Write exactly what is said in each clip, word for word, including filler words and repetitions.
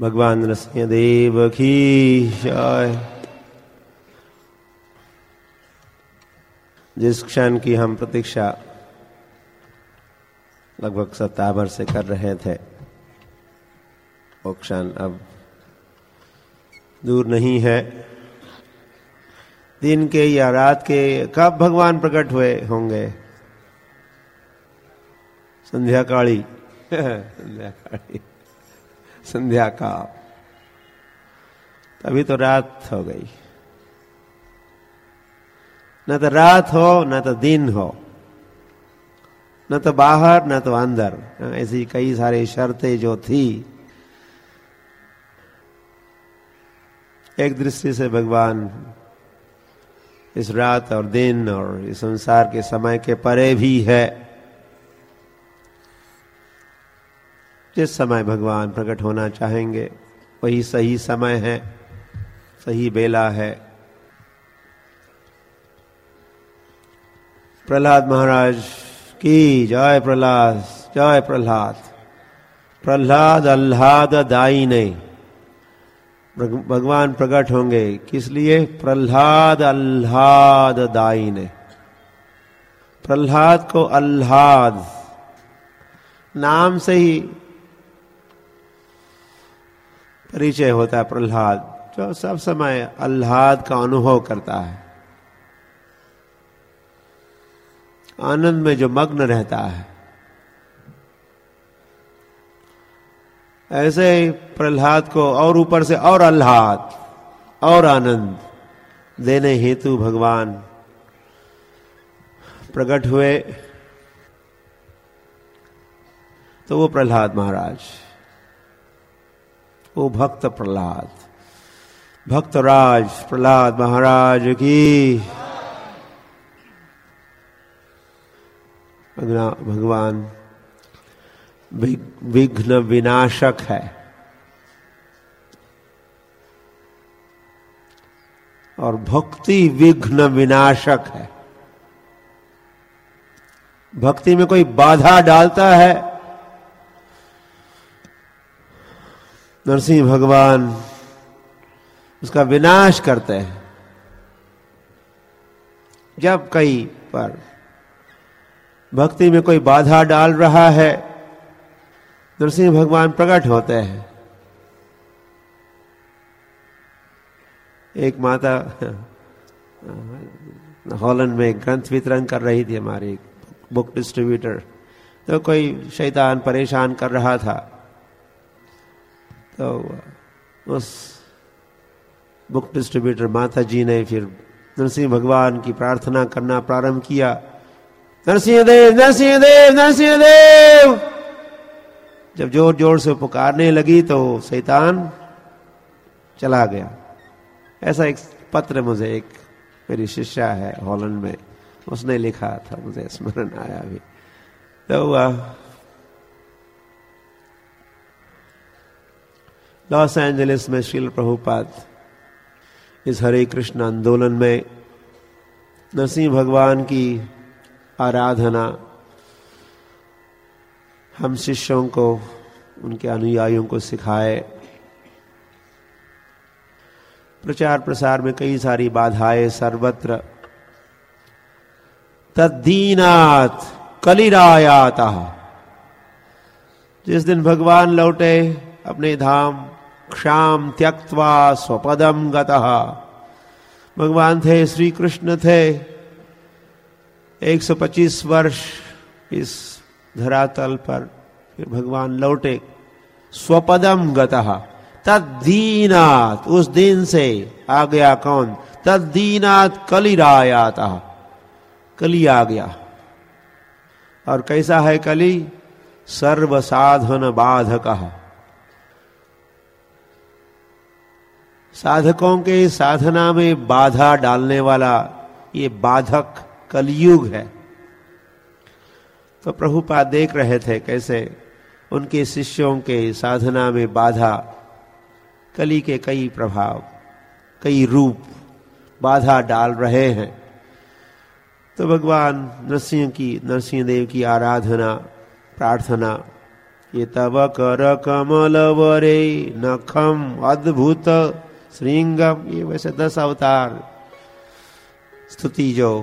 भगवान नृसिंहदेव की जय। जिस क्षण की हम प्रतीक्षा लगभग सप्ताह भर से कर रहे थे, वो क्षण अब दूर नहीं है। दिन के या रात के कब भगवान प्रकट हुए होंगे? संध्या काली संध्या काली संध्या का, तभी तो रात हो गई। न तो रात हो न तो दिन हो, न तो बाहर न तो अंदर, ऐसी कई सारी शर्तें जो थी, एक दृष्टि से भगवान इस रात और दिन और इस संसार के समय के परे भी है। जिस समय भगवान प्रकट होना चाहेंगे वही सही समय है, सही बेला है। प्रहलाद महाराज की जय। प्रहलाद जय। प्रहलाद प्रहलाद आह्लाद दाई ने भगवान प्रकट होंगे। किस लिए? प्रहलाद आह्लाद दाई ने। प्रहलाद को आह्लाद नाम से ही परिचय होता है। प्रहलाद जो सब समय आह्लाद का अनुभव करता है, आनंद में जो मग्न रहता है, ऐसे ही प्रहलाद को और ऊपर से और आह्लाद और आनंद देने हेतु भगवान प्रकट हुए। तो वो प्रहलाद महाराज, वो भक्त प्रहलाद, भक्तराज प्रहलाद महाराज की भगवान विघ्न विनाशक है और भक्ति विघ्न विनाशक है। भक्ति में कोई बाधा डालता है, नरसिंह भगवान उसका विनाश करते हैं। जब कहीं पर भक्ति में कोई बाधा डाल रहा है, नरसिंह भगवान प्रकट होते हैं। एक माता हॉलैंड में ग्रंथ वितरण कर रही थी, हमारी बुक डिस्ट्रीब्यूटर, तो कोई शैतान परेशान कर रहा था, तो उस बुक डिस्ट्रीब्यूटर माता जी ने फिर नरसिंह भगवान की प्रार्थना करना प्रारंभ किया। नरसिंह देव, नरसिंह देव, नरसिंह देव। जब जोर जोर से पुकारने लगी तो शैतान चला गया। ऐसा एक पत्र मुझे एक मेरी शिष्या है हॉलैंड में, उसने लिखा था, मुझे स्मरण आया अभी। तो वह लॉस एंजलिस में श्रील प्रभुपाद इस हरे कृष्ण आंदोलन में नरसिंह भगवान की आराधना हम शिष्यों को, उनके अनुयायियों को सिखाए। प्रचार प्रसार में कई सारी बाधाएं सर्वत्र। तद्दीनात् कलिरायाता। जिस दिन भगवान लौटे अपने धाम, क्षाम त्यक्त्वा स्वपदम गतः। भगवान थे, श्री कृष्ण थे, एक सौ पच्चीस वर्ष इस धरातल पर, फिर भगवान लौटे। स्वपदम गतः तद्दीनात्, उस दिन से आ गया कौन? तद्दीनात् कलिरायाता, कली आ गया। और कैसा है कली? सर्व साधन बाधकः। साधकों के साधना में बाधा डालने वाला ये बाधक कलयुग है। तो प्रभुपाद देख रहे थे कैसे उनके शिष्यों के साधना में बाधा, कली के कई प्रभाव, कई रूप बाधा डाल रहे हैं। तो भगवान नरसिंह की, नरसिंह देव की आराधना, प्रार्थना ये तव कर कमल वरे नखम अद्भुत श्रृंगम। ये वैसे दस अवतार स्तुति जो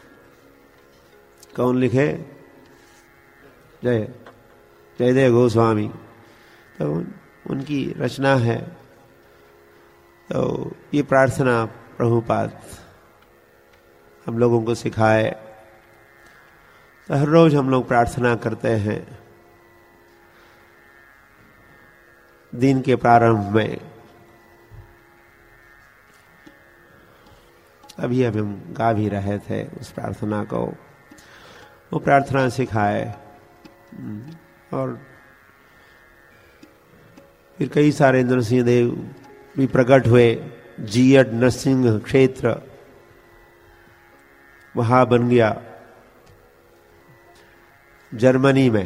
कौन लिखे? जय जयदेव गोस्वामी। तो उन, उनकी रचना है। तो ये प्रार्थना प्रभुपाद हम लोगों को सिखाए। तो हर रोज हम लोग प्रार्थना करते हैं दिन के प्रारंभ में। अभी अभी हम गा भी रहे थे उस प्रार्थना को। वो प्रार्थना सिखाए और फिर कई सारे नरसिंह देव भी प्रकट हुए। जीयड नरसिंह क्षेत्र वहां बन गया जर्मनी में।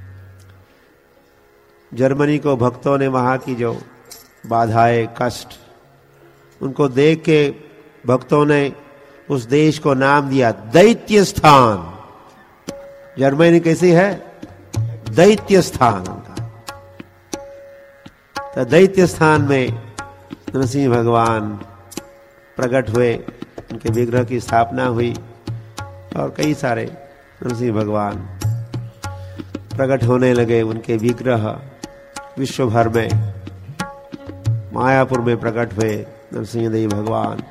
जर्मनी को भक्तों ने वहां की जो बाधाएं, कष्ट, उनको देख के भक्तों ने उस देश को नाम दिया दैत्य स्थान। जर्मनी कैसी है? दैत्य स्थान। तो दैत्य स्थान में नरसिंह भगवान प्रकट हुए, उनके विग्रह की स्थापना हुई और कई सारे नरसिंह भगवान प्रकट होने लगे। उनके विग्रह विश्व भर में, मायापुर में प्रकट हुए नरसिंह देव भगवान।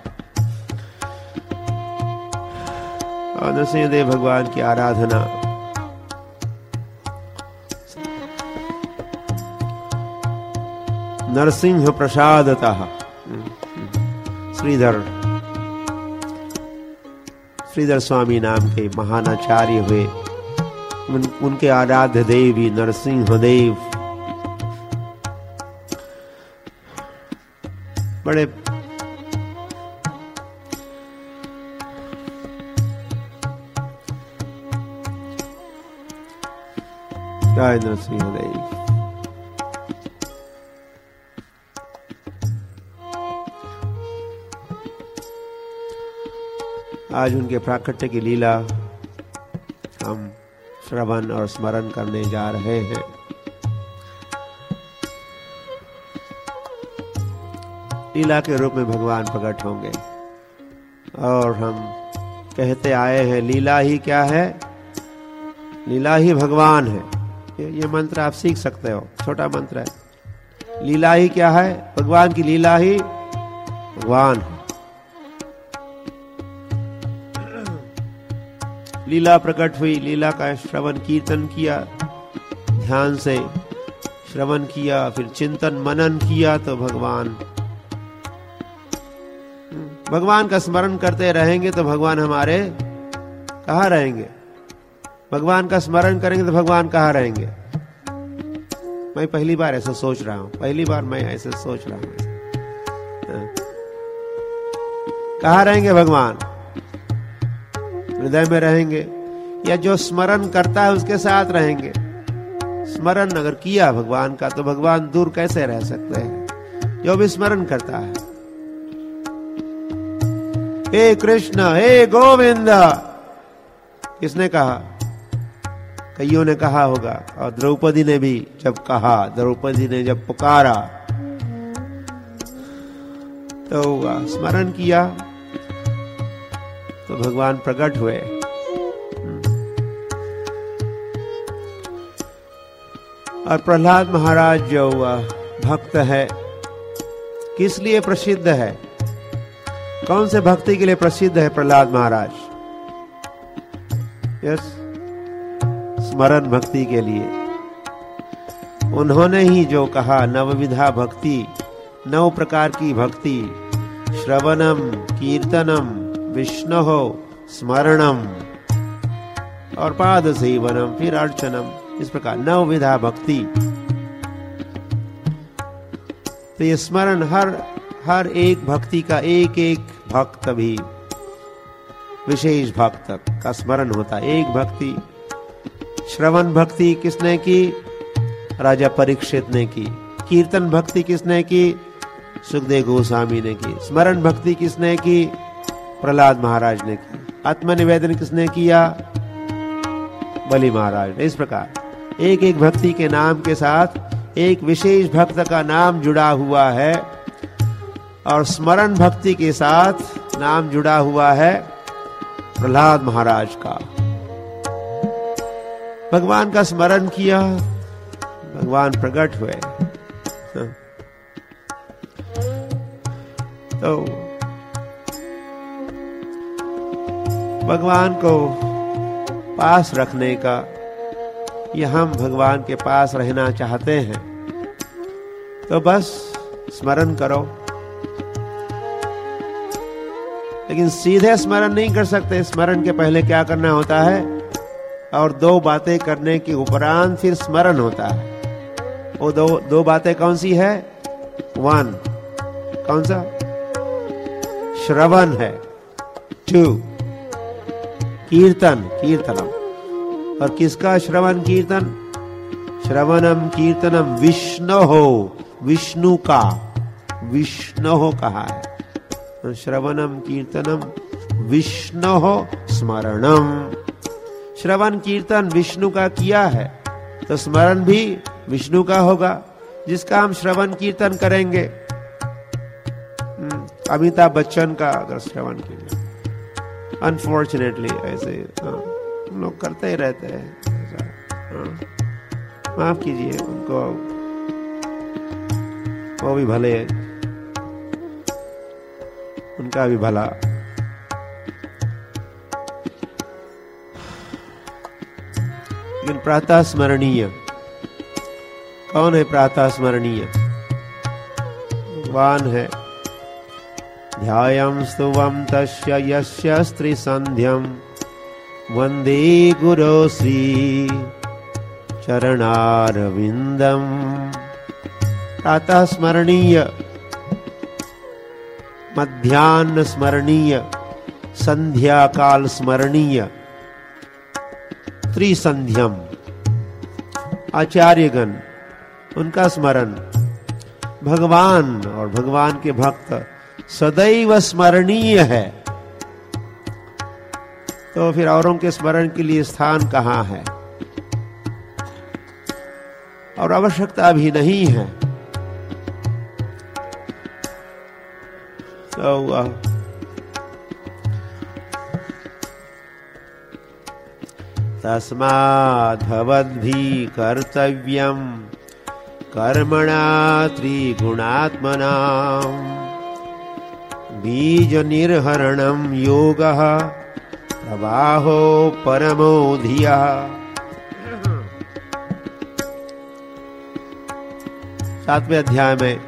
और नरसिंह देव भगवान की आराधना नरसिंह प्रसादतः श्रीधर श्रीधर स्वामी नाम के महानाचार्य हुए। उन, उनके आराध्य देवी नरसिंह देव बड़े जय नरसिंह देव। आज उनके प्राकट्य की लीला हम श्रवण और स्मरण करने जा रहे हैं। लीला के रूप में भगवान प्रकट होंगे और हम कहते आए हैं लीला ही क्या है? लीला ही भगवान है। ये, ये मंत्र आप सीख सकते हो, छोटा मंत्र है। लीला ही क्या है? भगवान की लीला ही भगवान है। लीला प्रकट हुई, लीला का श्रवण कीर्तन किया, ध्यान से श्रवण किया, फिर चिंतन मनन किया तो भगवान भगवान का स्मरण करते रहेंगे तो भगवान हमारे कहाँ रहेंगे? भगवान का स्मरण करेंगे तो भगवान कहाँ रहेंगे? मैं पहली बार ऐसा सोच रहा हूं, पहली बार मैं ऐसे सोच रहा हूं। कहाँ रहेंगे भगवान? हृदय में रहेंगे या जो स्मरण करता है उसके साथ रहेंगे? स्मरण अगर किया भगवान का तो भगवान दूर कैसे रह सकते हैं? जो भी स्मरण करता है, हे कृष्ण, हे गोविंद, किसने कहा? कईयों ने कहा होगा। और द्रौपदी ने भी जब कहा, द्रौपदी ने जब पुकारा तो स्मरण किया तो भगवान प्रकट हुए। और प्रहलाद महाराज जो भक्त है, किस लिए प्रसिद्ध है? कौन से भक्ति के लिए प्रसिद्ध है प्रहलाद महाराज? यस, स्मरण भक्ति के लिए। उन्होंने ही जो कहा नवविधा भक्ति, नौ प्रकार की भक्ति, श्रवणम, कीर्तनम, विष्णु स्मरणम और पाद सेवनम, फिर अर्चनम, इस प्रकार नौ विधा भक्ति। तो ये स्मरण हर हर एक भक्ति का एक एक भक्त भी विशेष भक्त का स्मरण होता है। एक भक्ति, श्रवण भक्ति किसने की? राजा परीक्षित ने की। कीर्तन भक्ति किसने की? सुखदेव गोस्वामी ने की। स्मरण भक्ति किसने की? प्रहलाद महाराज ने की। आत्मनिवेदन किसने किया? बलि महाराज ने। इस प्रकार एक एक भक्ति के नाम के साथ एक विशेष भक्त का नाम जुड़ा हुआ है, और स्मरण भक्ति के साथ नाम जुड़ा हुआ है प्रहलाद महाराज का। भगवान का स्मरण किया, भगवान प्रकट हुए। तो भगवान को पास रखने का, ये हम भगवान के पास रहना चाहते हैं तो बस स्मरण करो। लेकिन सीधे स्मरण नहीं कर सकते, स्मरण के पहले क्या करना होता है, और दो बातें करने के उपरांत फिर स्मरण होता है। वो दो दो बातें कौन सी है? वन, कौन सा? श्रवण है। टू, कीर्तन, कीर्तनम। और किसका श्रवण कीर्तन? श्रवणम कीर्तनम विष्णु हो, विष्णु का, विष्णु हो कहा है। श्रवणम कीर्तनम विष्णु हो स्मरणम। श्रवण कीर्तन विष्णु का किया है तो स्मरण भी विष्णु का होगा, जिसका हम श्रवण कीर्तन करेंगे। अमिताभ बच्चन का अगर श्रवण कीर्तन, अनफॉर्चुनेटली ऐसे हम लोग करते ही रहते हैं, माफ कीजिए उनको, वो भी भले, उनका भी भला। लेकिन प्रातः स्मरणीय कौन है? प्रातः स्मरणीय भगवान है। ध्यायं स्तुवं तस्य यस्य स्त्रीसन्ध्यं वन्दे गुरो श्री चरणारविन्दम्। प्रातः स्मरणीय, मध्याह्न स्मरणीय, संध्या काल स्मरणीय, त्रिसंध्यम। आचार्यगण उनका स्मरण, भगवान और भगवान के भक्त सदैव स्मरणीय है। तो फिर औरों के स्मरण के लिए स्थान कहाँ है, और आवश्यकता भी नहीं है। तो तस्माद् भवद्भिः कर्तव्यं कर्मणा त्रिगुणात्मना बीज निर्हरणं योगः प्रवाहो परमो धियः। सातवें अध्याय में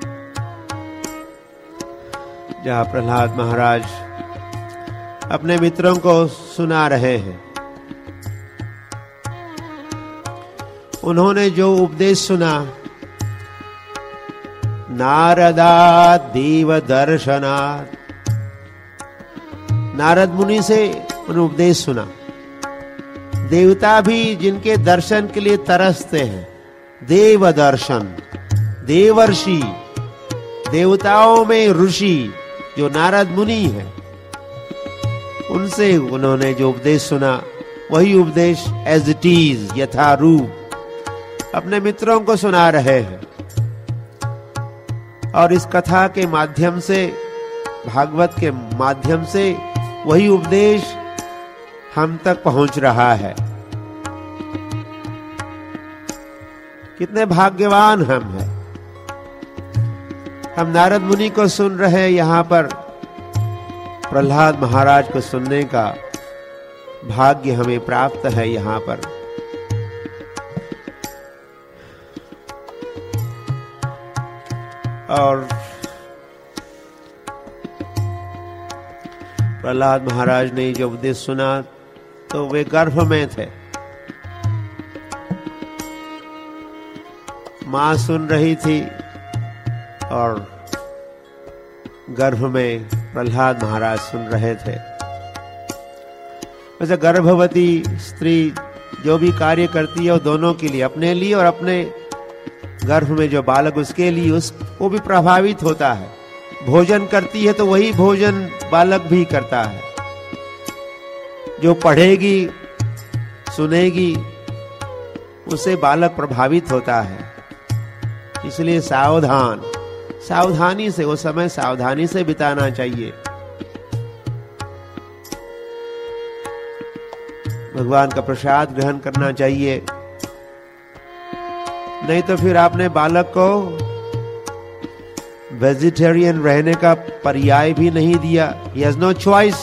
जहाँ प्रहलाद महाराज अपने मित्रों को सुना रहे हैं, उन्होंने जो उपदेश सुना, नारदात् देव दर्शनात्, नारद मुनि से उन्होंने उपदेश सुना। देवता भी जिनके दर्शन के लिए तरसते हैं, देव दर्शन, देवर्षि, देवताओं में ऋषि जो नारद मुनि है, उनसे उन्होंने जो उपदेश सुना वही उपदेश एज इट इज, यथारूप अपने मित्रों को सुना रहे हैं। और इस कथा के माध्यम से, भागवत के माध्यम से वही उपदेश हम तक पहुंच रहा है। कितने भाग्यवान हम हैं। हम नारद मुनि को सुन रहे हैं, यहां पर प्रहलाद महाराज को सुनने का भाग्य हमें प्राप्त है। यहां पर और प्रहलाद महाराज ने जब उपदेश सुना तो वे गर्भ में थे। मां सुन रही थी और गर्भ में प्रहलाद महाराज सुन रहे थे। वैसे गर्भवती स्त्री जो भी कार्य करती है वो दोनों के लिए, अपने लिए और अपने गर्भ में जो बालक उसके लिए, उस वो भी प्रभावित होता है। भोजन करती है तो वही भोजन बालक भी करता है। जो पढ़ेगी, सुनेगी, उससे बालक प्रभावित होता है। इसलिए सावधान, सावधानी से, वो समय सावधानी से बिताना चाहिए। भगवान का प्रसाद ग्रहण करना चाहिए। नहीं तो फिर आपने बालक को वेजिटेरियन रहने का पर्याय भी नहीं दिया। He has no choice।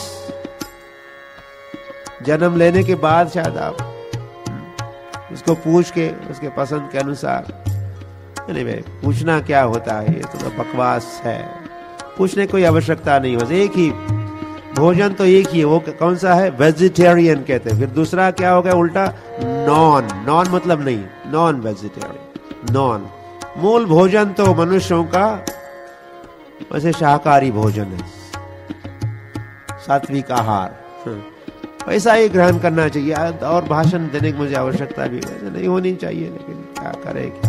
जन्म लेने के बाद शायद आप उसको पूछ के उसके पसंद के अनुसार, anyway, पूछना क्या होता है, ये तो बकवास है। पूछने कोई आवश्यकता नहीं। बस एक ही भोजन तो एक ही है, वो कौन सा है? वेजिटेरियन कहते हैं। फिर दूसरा क्या हो गया उल्टा? नॉन। नॉन मतलब नहीं, नॉन वेजिटेरियन, नॉन। मूल भोजन तो मनुष्यों का वैसे शाकाहारी भोजन है, सात्विक आहार, वैसा ही ग्रहण करना चाहिए। और भाषण देने की मुझे आवश्यकता भी वैसे नहीं होनी चाहिए, लेकिन क्या करे क्या।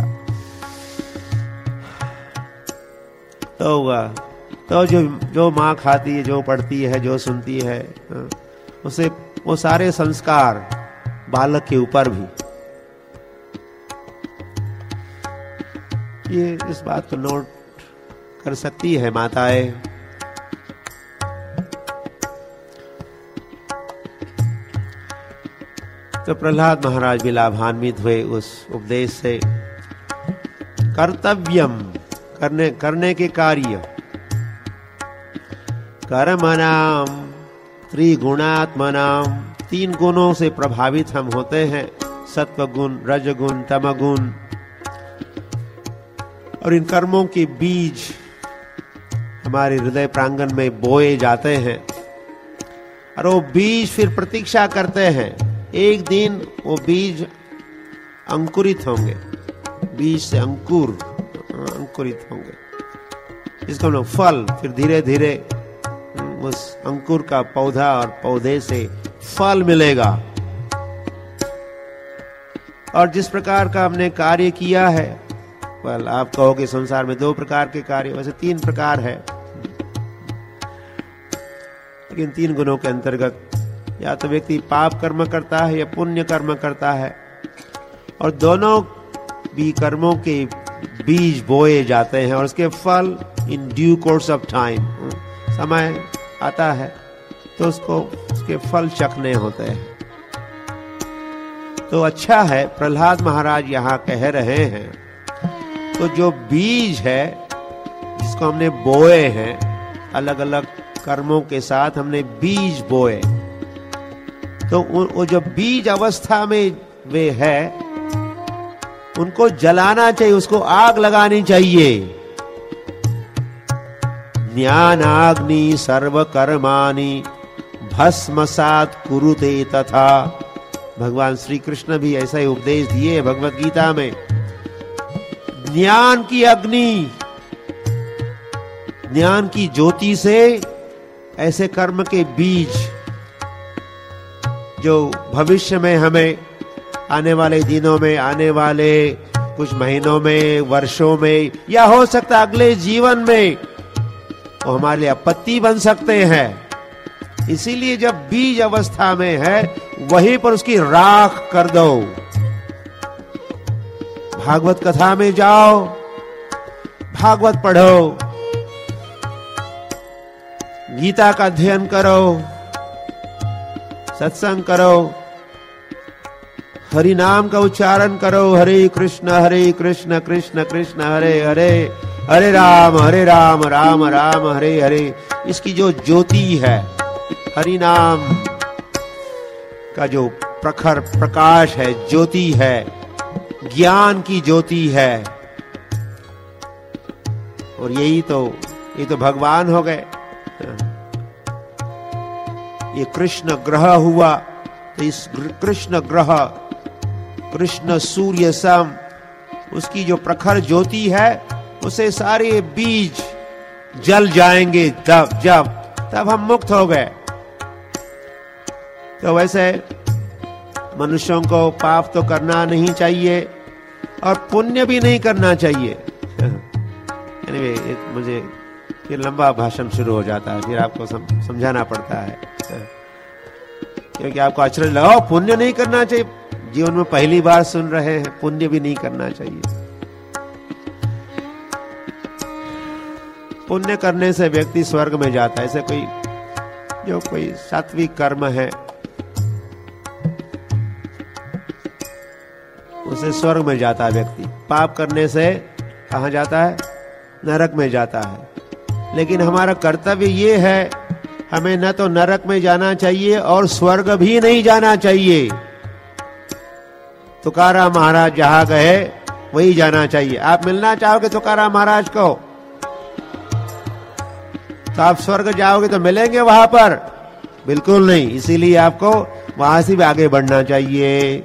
तो हुआ तो जो जो माँ खाती है, जो पढ़ती है, जो सुनती है, उसे वो सारे संस्कार बालक के ऊपर भी। ये इस बात को नोट कर सकती है माताएं। तो प्रहलाद महाराज भी लाभान्वित हुए उस उपदेश से। कर्तव्यम, करने करने के कार्य, कर्मणाम त्रिगुणात्मनाम, तीन गुणों से प्रभावित हम होते हैं, सत्व गुण, रज गुण, तम गुण। और इन कर्मों के बीज हमारे हृदय प्रांगण में बोए जाते हैं, और वो बीज फिर प्रतीक्षा करते हैं। एक दिन वो बीज अंकुरित होंगे, बीज से अंकुर अंकुरित होंगे, जिसको हम लोग फल, फिर धीरे धीरे उस अंकुर का पौधा और पौधे से फल मिलेगा। और जिस प्रकार का हमने कार्य किया है, well, आप कहोगे संसार में दो प्रकार के कार्य, वैसे तीन प्रकार है, लेकिन तीन गुणों के अंतर्गत या तो व्यक्ति पाप कर्म करता है या पुण्य कर्म करता है, और दोनों भी कर्मों के बीज बोए जाते हैं और उसके फल in due course of time, समय आता है तो उसको उसके फल चखने होते हैं। तो अच्छा है, प्रहलाद महाराज यहाँ कह रहे हैं, तो जो बीज है जिसको हमने बोए हैं, अलग अलग कर्मों के साथ हमने बीज बोए, तो वो जो बीज अवस्था में वे है, उनको जलाना चाहिए, उसको आग लगानी चाहिए। ज्ञानाग्नि सर्व कर्माणि भस्मसात कुरुते तथा। भगवान श्री कृष्ण भी ऐसा ही उपदेश दिए भगवत गीता में। ज्ञान की अग्नि, ज्ञान की ज्योति से ऐसे कर्म के बीज जो भविष्य में हमें आने वाले दिनों में, आने वाले कुछ महीनों में, वर्षों में, या हो सकता अगले जीवन में, वो हमारे लिए आपत्ति बन सकते हैं। इसीलिए जब बीज अवस्था में है, वहीं पर उसकी राख कर दो। भागवत कथा में जाओ, भागवत पढ़ो, गीता का अध्ययन करो, सत्संग करो, हरि नाम का उच्चारण करो, हरे कृष्ण हरे कृष्ण कृष्ण कृष्ण हरे हरे, हरे राम हरे राम राम राम हरे हरे। इसकी जो ज्योति है, हरि नाम का जो प्रखर प्रकाश है, ज्योति है, ज्ञान की ज्योति है, और यही तो ये तो भगवान हो गए। ये कृष्ण ग्रह हुआ, तो इस कृष्ण ग्रह, कृष्ण सूर्य सम, उसकी जो प्रखर ज्योति है, उसे सारे बीज जल जाएंगे। तब जब तब हम मुक्त हो गए। तो वैसे मनुष्यों को पाप तो करना नहीं चाहिए और पुण्य भी नहीं करना चाहिए। anyway, मुझे फिर लंबा भाषण शुरू हो जाता है, फिर आपको सम, समझाना पड़ता है, क्योंकि आपको आश्चर्य लगा, पुण्य नहीं करना चाहिए, जीवन में पहली बार सुन रहे हैं, पुण्य भी नहीं करना चाहिए। पुण्य करने से व्यक्ति स्वर्ग में जाता है। ऐसे कोई जो कोई सात्विक कर्म है उसे स्वर्ग में जाता है व्यक्ति। पाप करने से कहाँ जाता है? नरक में जाता है। लेकिन हमारा कर्तव्य ये है, हमें न तो नरक में जाना चाहिए और स्वर्ग भी नहीं जाना चाहिए। तुकाराम महाराज जहां गए वही जाना चाहिए। आप मिलना चाहोगे तुकाराम महाराज को तो आप स्वर्ग जाओगे तो मिलेंगे वहां पर? बिल्कुल नहीं। इसीलिए आपको वहां से भी आगे बढ़ना चाहिए।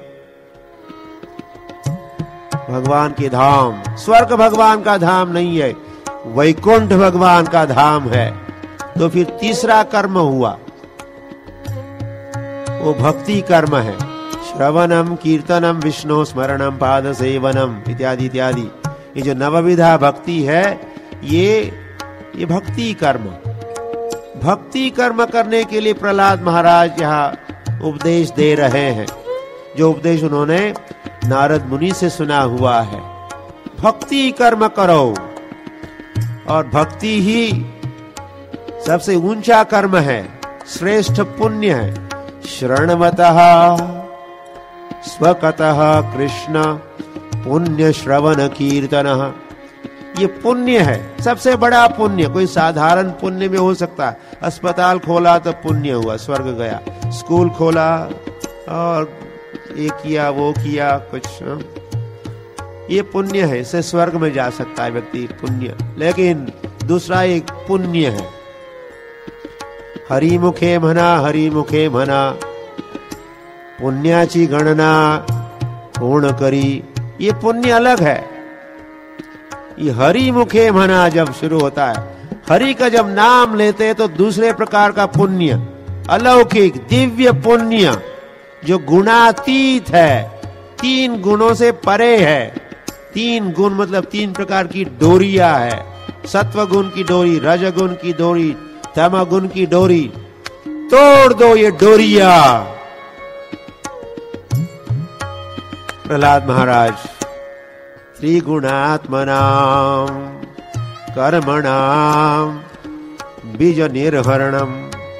भगवान के धाम, स्वर्ग भगवान का धाम नहीं है, वैकुंठ भगवान का धाम है। तो फिर तीसरा कर्म हुआ, वो भक्ति कर्म है। श्रवणम, कीर्तनम, विष्णु स्मरणम, पाद सेवनम इत्यादि इत्यादि। ये जो नवविधा भक्ति है, ये ये भक्ति कर्म। भक्ति कर्म करने के लिए प्रहलाद महाराज यहाँ उपदेश दे रहे हैं, जो उपदेश उन्होंने नारद मुनि से सुना हुआ है। भक्ति कर्म करो, और भक्ति ही सबसे ऊंचा कर्म है, श्रेष्ठ पुण्य है। श्रणवतः स्वकतः कृष्ण पुण्य श्रवण कीर्तन, ये पुण्य है, सबसे बड़ा पुण्य। कोई साधारण पुण्य में हो सकता है, अस्पताल खोला तो पुण्य हुआ, स्वर्ग गया। स्कूल खोला और ये किया वो किया कुछ, ये पुण्य है, इससे स्वर्ग में जा सकता है व्यक्ति, पुण्य। लेकिन दूसरा एक पुण्य है, हरिमुखे म्हणा, हरिमुखे म्हणा, पुण्याची गणना पूर्ण करी, ये पुण्य अलग है। ये हरिमुखे म्हणा जब शुरू होता है, हरि का जब नाम लेते हैं तो दूसरे प्रकार का पुण्य, अलौकिक दिव्य पुण्य, जो गुणातीत है, तीन गुणों से परे है। तीन गुण मतलब तीन प्रकार की डोरियां है, सत्व गुण की डोरी, रज गुण की डोरी, तम गुण की डोरी। तोड़ दो ये डोरिया। प्रहलाद महाराज त्रिगुणात्मनाम कर्मणाम बीज निर्हरणम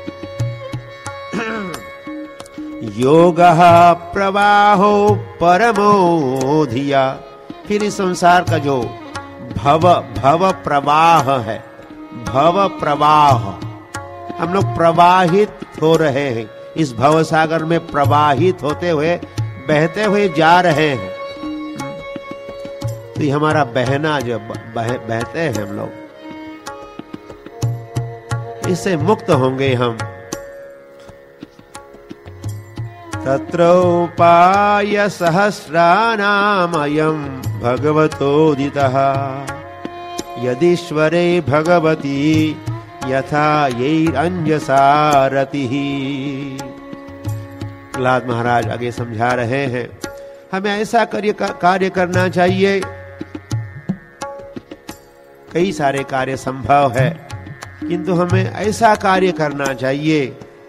योगः प्रवाहो परमो धिया। फिर इस संसार का जो भव भव प्रवाह है, भव प्रवाह, हम लोग प्रवाहित हो रहे हैं इस भव सागर में, प्रवाहित होते हुए बहते हुए जा रहे हैं। तो ये हमारा बहना जो बह, बहते हैं हम लोग, इससे मुक्त होंगे हम। तत्रोपाय सहस्रानामयं भगवतोदितः यदीश्वरे भगवती यथा यैरंजसा रतिः। प्रहलाद महाराज आगे समझा रहे हैं, हमें ऐसा कार्य कार्य करना चाहिए। कई सारे कार्य संभव है, किंतु हमें ऐसा कार्य करना चाहिए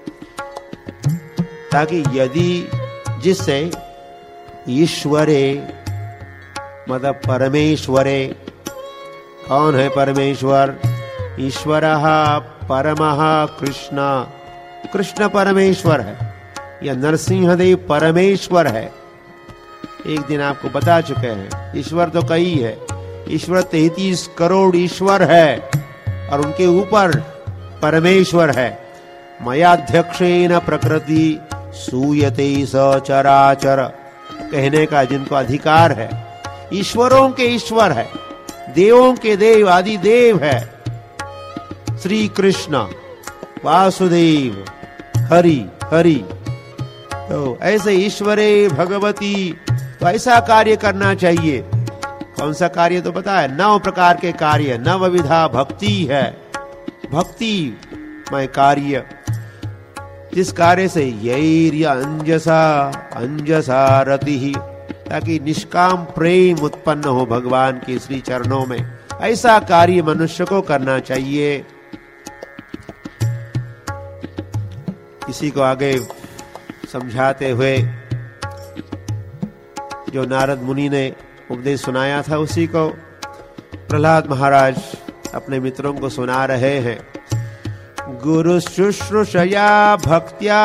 ताकि यदि जिससे ईश्वरे मतलब परमेश्वरे, कौन है परमेश्वर? ईश्वरः परमः कृष्ण, कृष्ण परमेश्वर है, या नरसिंहदेव परमेश्वर है। एक दिन आपको बता चुके हैं, ईश्वर तो कई है, ईश्वर तैतीस करोड़ ईश्वर है और उनके ऊपर परमेश्वर है। मयाध्यक्षेन प्रकृति सूयते सचराचर, कहने का जिनको अधिकार है, ईश्वरों के ईश्वर है, देवों के देव, आदि देव है श्री कृष्ण वासुदेव हरि हरि। तो ऐसे ईश्वरे भगवती, तो ऐसा कार्य करना चाहिए। कौन सा कार्य? तो पता है, नौ प्रकार के कार्य, नव विधा भक्ति है, भक्ति में कार्य, जिस कार्य से यैर्य अंजसा अंजसा रति, ताकि निष्काम प्रेम उत्पन्न हो भगवान के श्री चरणों में। ऐसा कार्य मनुष्य को करना चाहिए। इसी को आगे समझाते हुए जो नारद मुनि ने उपदेश सुनाया था उसी को प्रहलाद महाराज अपने मित्रों को सुना रहे हैं। गुरु शुश्रूषया भक्त्या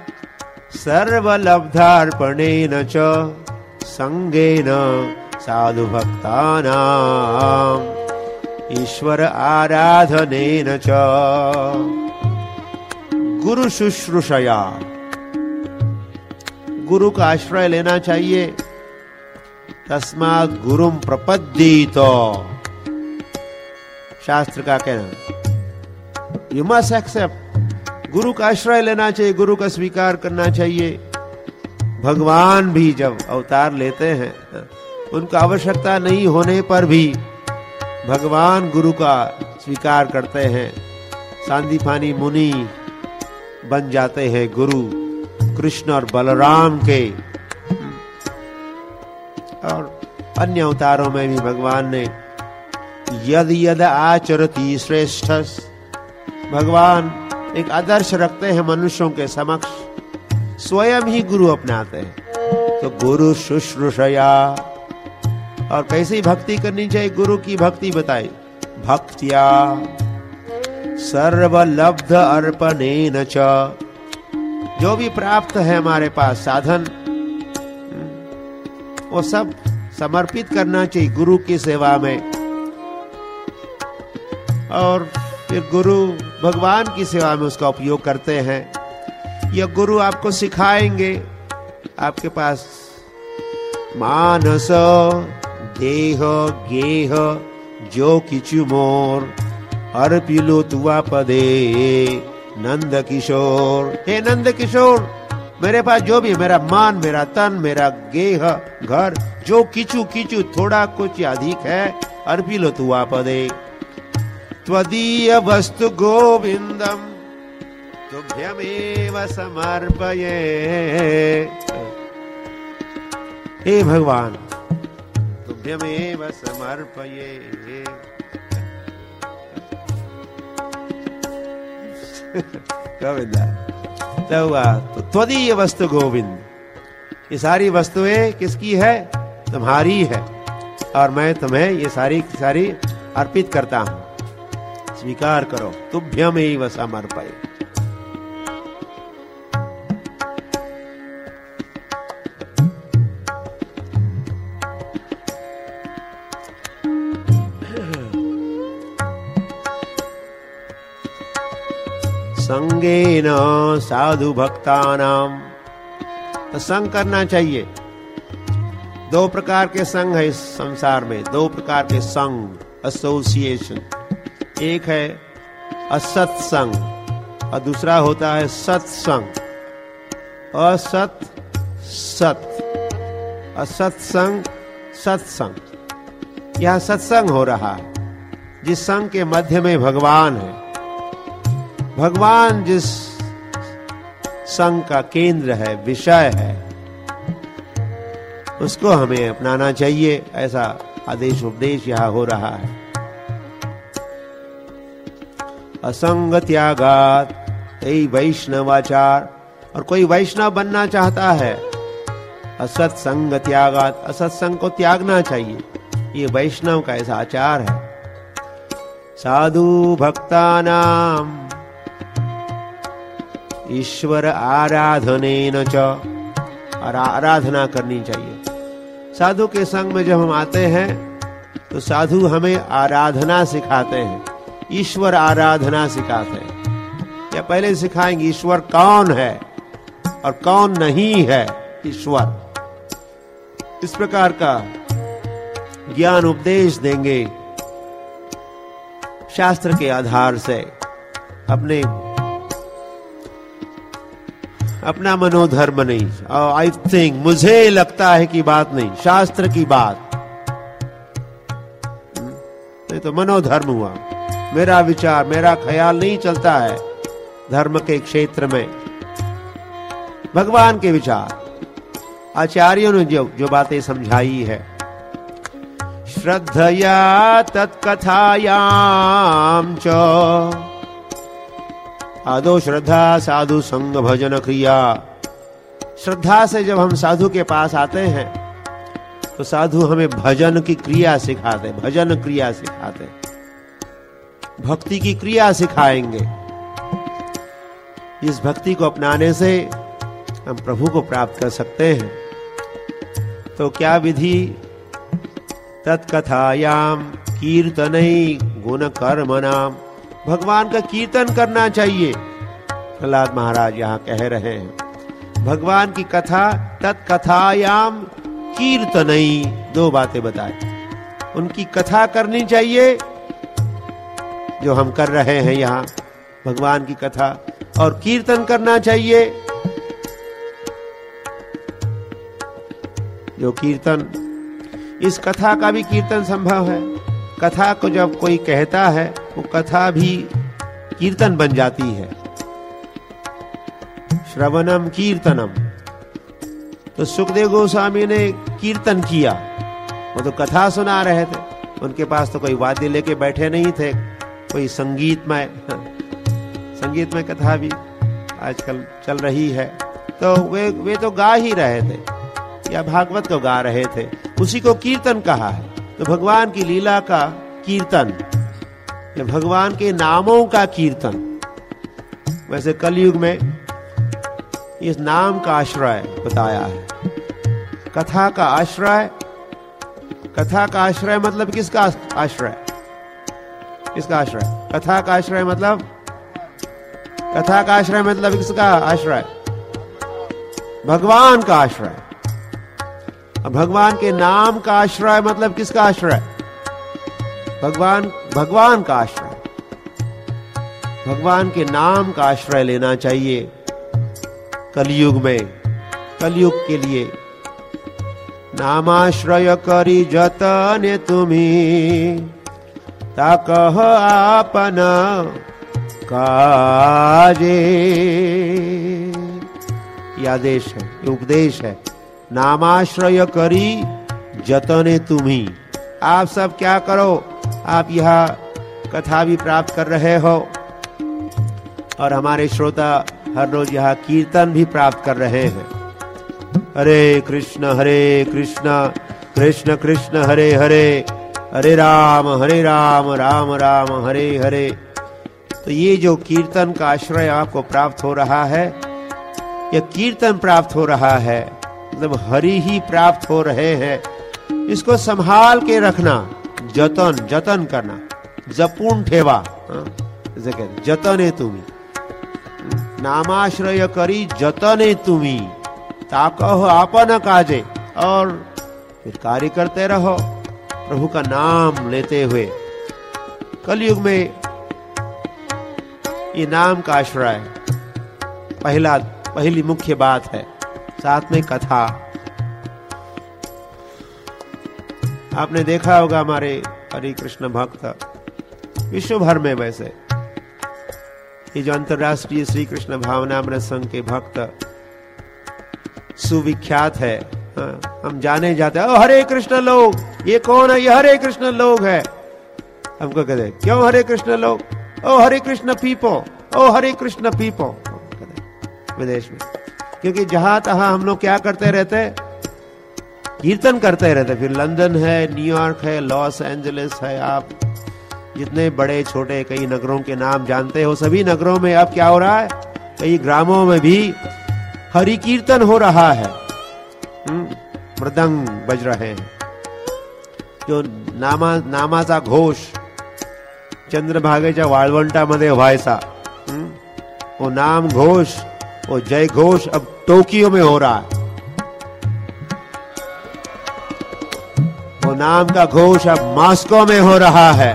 सर्वलब्धार्पणेन च संगेन साधु भक्तानां ईश्वर आराधनेन च। गुरु शुश्रूषया, गुरु का आश्रय लेना चाहिए। तस्मात् गुरुम प्रपद्येत, शास्त्र का कहना। यू मस्ट एक्सेप्ट, गुरु का आश्रय लेना चाहिए, गुरु का स्वीकार करना चाहिए। भगवान भी जब अवतार लेते हैं, उनका आवश्यकता नहीं होने पर भी भगवान गुरु का स्वीकार करते हैं। सांदीपानी मुनि बन जाते हैं गुरु कृष्ण और बलराम के, और अन्य अवतारों में भी भगवान ने यद यद आचरति श्रेष्ठ, भगवान एक आदर्श रखते हैं मनुष्यों के समक्ष, स्वयं ही गुरु अपनाते हैं। तो गुरु शुश्रूषया, और कैसी भक्ति करनी चाहिए, गुरु की भक्ति बताई। भक्त्या सर्वलब्ध अर्पणेन च, जो भी प्राप्त है हमारे पास साधन, वो सब समर्पित करना चाहिए गुरु की सेवा में। और फिर गुरु भगवान की सेवा में उसका उपयोग करते हैं। यह गुरु आपको सिखाएंगे। आपके पास मानस देह गेह जो किचु मोर अर्पिलो तुआ पदे नंद किशोर। हे नंद किशोर, मेरे पास जो भी, मेरा मान, मेरा तन, मेरा गेह घर, जो किचु किचु थोड़ा कुछ या अधिक है, अर्पिलो तुआ पदे त्वदीय वस्तु गोविंदम तुभ्यमेव समर्पये। हे भगवान, तुभ्यमेव समर्पये। गोविंदा, तो त्वदीय वस्तु गोविंद, ये सारी वस्तुएं किसकी है? तुम्हारी है, और मैं तुम्हें ये सारी सारी अर्पित करता हूं, स्वीकार करो। तुभ्यमेव समर्पये। संगेन साधु भक्तानाम, तो संग करना चाहिए। दो प्रकार के संग है इस संसार में, दो प्रकार के संग, एसोसिएशन। एक है असत्संग और दूसरा होता है सत्संग। असत सत, असत्संग सत्संग। यह सत्संग हो रहा है, जिस संग के मध्य में भगवान है। भगवान जिस संग का केंद्र है, विषय है, उसको हमें अपनाना चाहिए। ऐसा आदेश उपदेश यहाँ हो रहा है। असंग त्यागात ऐ वैष्णवाचार, और कोई वैष्णव बनना चाहता है, असत्संग त्यागात, असत्संग को त्यागना चाहिए। ये वैष्णव का ऐसा आचार है। साधु भक्तानाम ईश्वर आराधनेन च, और आराधना करनी चाहिए। साधु के संग में जब हम आते हैं तो साधु हमें आराधना सिखाते हैं, ईश्वर आराधना सिखाते हैं। या पहले सिखाएंगे ईश्वर कौन है और कौन नहीं है ईश्वर। इस प्रकार का ज्ञान उपदेश देंगे शास्त्र के आधार से। अपने अपना मनोधर्म नहीं, आई थिंक, मुझे लगता है कि बात नहीं, शास्त्र की बात नहीं तो मनोधर्म हुआ। मेरा विचार, मेरा ख्याल नहीं चलता है धर्म के क्षेत्र में। भगवान के विचार, आचार्यों ने जो जो बातें समझाई है, श्रद्धया तत्कथायाम च आदो श्रद्धा साधु संग भजन क्रिया। श्रद्धा से जब हम साधु के पास आते हैं तो साधु हमें भजन की क्रिया सिखाते, भजन क्रिया सिखाते, भक्ति की क्रिया सिखाएंगे। इस भक्ति को अपनाने से हम प्रभु को प्राप्त कर सकते हैं। तो क्या विधि? तत्कथायाम कीर्तनै गुण कर्म नाम, भगवान का कीर्तन करना चाहिए। प्रहलाद महाराज यहाँ कह रहे हैं भगवान की कथा, तत्कथायाम कीर्तनै, दो बातें बताए। उनकी कथा करनी चाहिए जो हम कर रहे हैं यहाँ, भगवान की कथा, और कीर्तन करना चाहिए जो कीर्तन, इस कथा का भी कीर्तन संभव है। कथा को जब कोई कहता है वो कथा भी कीर्तन बन जाती है। श्रवणम कीर्तनम, तो सुखदेव गोस्वामी ने कीर्तन किया, वो तो कथा सुना रहे थे। उनके पास तो कोई वाद्य लेके बैठे नहीं थे, कोई संगीतमय संगीतमय कथा भी आजकल चल रही है, तो वे वे तो गा ही रहे थे या भागवत को गा रहे थे, उसी को कीर्तन कहा है। तो भगवान की लीला का कीर्तन, या भगवान के नामों का कीर्तन। वैसे कलयुग में इस नाम का आश्रय बताया है, कथा का आश्रय। कथा का आश्रय मतलब किसका आश्रय? किसका आश्रय? कथा का आश्रय मतलब, कथा का आश्रय मतलब किसका आश्रय? भगवान का आश्रय। भगवान के नाम का आश्रय मतलब किसका आश्रय? भगवान भगवान का आश्रय। भगवान के नाम का आश्रय लेना चाहिए कलयुग में। कलयुग के लिए नामाश्रय करी जतने तुम्ही, ताकह आपन काजे। यह आदेश है, ये उपदेश है। नामाश्रय करी जतने तुम्ही, आप सब क्या करो, आप यह कथा भी प्राप्त कर रहे हो और हमारे श्रोता हर रोज यह कीर्तन भी प्राप्त कर रहे हैं। हरे कृष्ण हरे कृष्ण कृष्ण कृष्ण हरे हरे, हरे राम हरे राम राम राम हरे हरे। तो ये जो कीर्तन का आश्रय आपको प्राप्त हो रहा है, यह कीर्तन प्राप्त हो रहा है, मतलब हरि ही प्राप्त हो रहे हैं, इसको संभाल के रखना, जतन जतन करना, जपून ठेवा, जैसे कहते जतने तुम्ही, नामाश्रय करी जतने तुम्ही, ताकह आपन काजे, और फिर कार्य करते रहो प्रभु का नाम लेते हुए। कलयुग में ये नाम का आश्रय पहला पहली मुख्य बात है, साथ में कथा। आपने देखा होगा हमारे हरे कृष्ण भक्त विश्व भर में, वैसे ये जो अंतर्राष्ट्रीय श्री कृष्ण भावनामृत संघ के भक्त सुविख्यात है, हाँ, हम जाने जाते हैं, ओ हरे कृष्ण लोग, ये कौन है? ये हरे कृष्ण लोग है। हमको कहते हैं क्यों हरे कृष्ण लोग? ओ हरे कृष्ण पीपो, ओ हरे कृष्ण पीपो, विदेश में। क्योंकि जहां तहां हम लोग क्या करते रहते, कीर्तन करते रहते। फिर लंदन है, न्यूयॉर्क है, लॉस एंजलिस है, आप जितने बड़े छोटे कई नगरों के नाम जानते हो, सभी नगरों में अब क्या हो रहा है, कई ग्रामों में भी हरि कीर्तन हो रहा है, मृदंग बज रहे हैं, जो नामा नामाचा घोष चंद्रभागेच्या वाळवंटामध्ये व्हायचा, वो नाम घोष, वो जय घोष अब टोक्यो में हो रहा है। वो नाम का घोष अब मॉस्को में हो रहा है।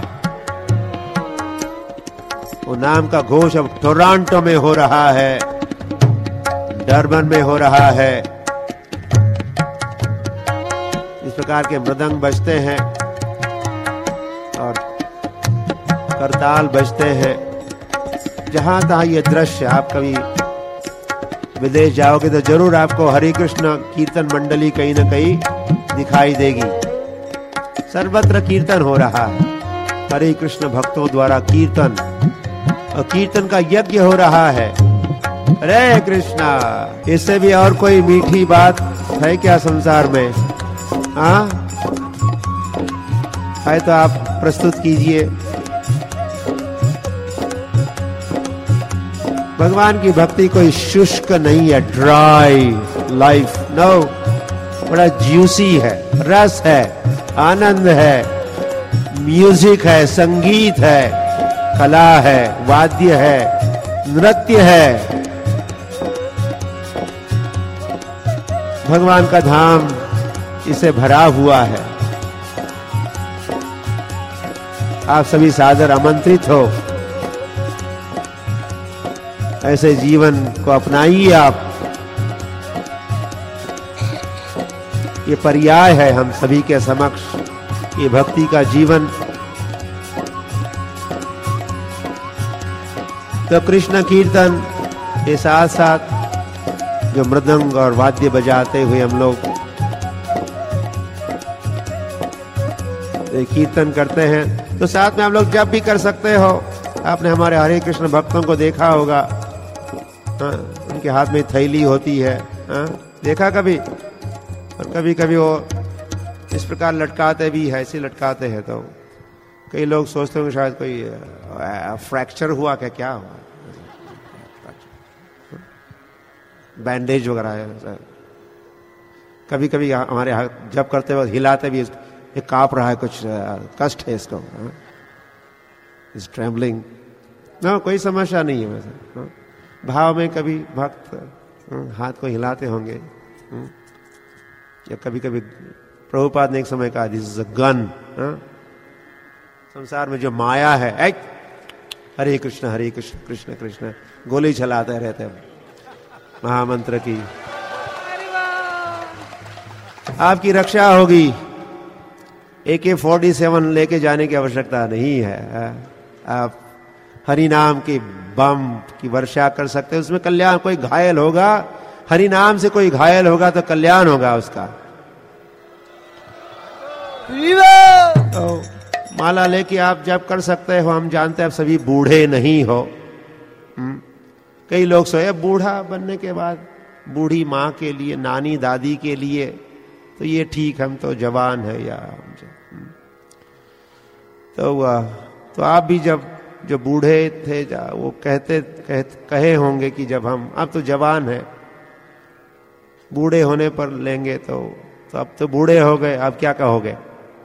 वो नाम का घोष अब टोरंटो में हो रहा है, डरबन में हो रहा है। इस प्रकार के मृदंग बजते हैं और करताल बजते हैं। जहां तहां ये दृश्य, आप कभी विदेश जाओगे तो जरूर आपको हरे कृष्ण कीर्तन मंडली कहीं ना कहीं दिखाई देगी। सर्वत्र कीर्तन हो रहा है, हरे कृष्ण भक्तों द्वारा कीर्तन, और कीर्तन का यज्ञ हो रहा है। हरे कृष्णा, इससे भी और कोई मीठी बात है क्या संसार में? हाँ, है तो आप प्रस्तुत कीजिए। भगवान की भक्ति कोई शुष्क नहीं है, ड्राई लाइफ नो, बड़ा ज्यूसी है, रस है, आनंद है, म्यूजिक है, संगीत है, कला है, वाद्य है, नृत्य है। भगवान का धाम इसे भरा हुआ है। आप सभी सादर आमंत्रित हो, ऐसे जीवन को अपनाइए आप। ये पर्याय है हम सभी के समक्ष, ये भक्ति का जीवन। तो कृष्ण कीर्तन के साथ साथ जो मृदंग और वाद्य बजाते हुए हम लोग कीर्तन करते हैं, तो साथ में हम लोग जब भी कर सकते हो। आपने हमारे हरे कृष्ण भक्तों को देखा होगा, हाँ, उनके हाथ में थैली होती है, हाँ, देखा कभी? और कभी कभी वो इस प्रकार लटकाते भी है, ऐसे लटकाते हैं। तो कई लोग सोचते होंगे शायद कोई फ्रैक्चर हुआ, क्या क्या हुआ, बैंडेज वगैरह है। कभी कभी हमारे हाथ जब करते वक्त हिलाते भी, ये कांप रहा है, कुछ कष्ट है इसको, इस ट्रेम्बलिंग। ना कोई समस्या नहीं है वैसे, हाँ? भाव में कभी भक्त हाँ, हाथ को हिलाते होंगे, हाँ? या कभी कभी प्रभुपाद ने एक समय कहा, दिस इज अ गन। संसार में जो माया है, ऐ, हरे कृष्ण हरे कृष्ण कृष्ण कृष्ण गोली चलाते रहते हैं महामंत्र की। आपकी रक्षा होगी, ए के फोर्टी सेवन लेके जाने की आवश्यकता नहीं है। आप हरि नाम के बम की वर्षा कर सकते हैं, उसमें कल्याण। कोई घायल होगा, हरि नाम से कोई घायल होगा तो कल्याण होगा उसका। तो माला लेके आप जब कर सकते हो। हम जानते हैं आप सभी बूढ़े नहीं हो। हुँ? कई लोग सोए बूढ़ा बनने के बाद बूढ़ी माँ के लिए, नानी दादी के लिए तो ये ठीक, हम तो जवान है या तो वह तो आप भी जब जो बूढ़े थे वो कहते कह, कहे होंगे कि जब हम अब तो जवान है, बूढ़े होने पर लेंगे तो तो अब तो बूढ़े हो गए, अब क्या कहोगे,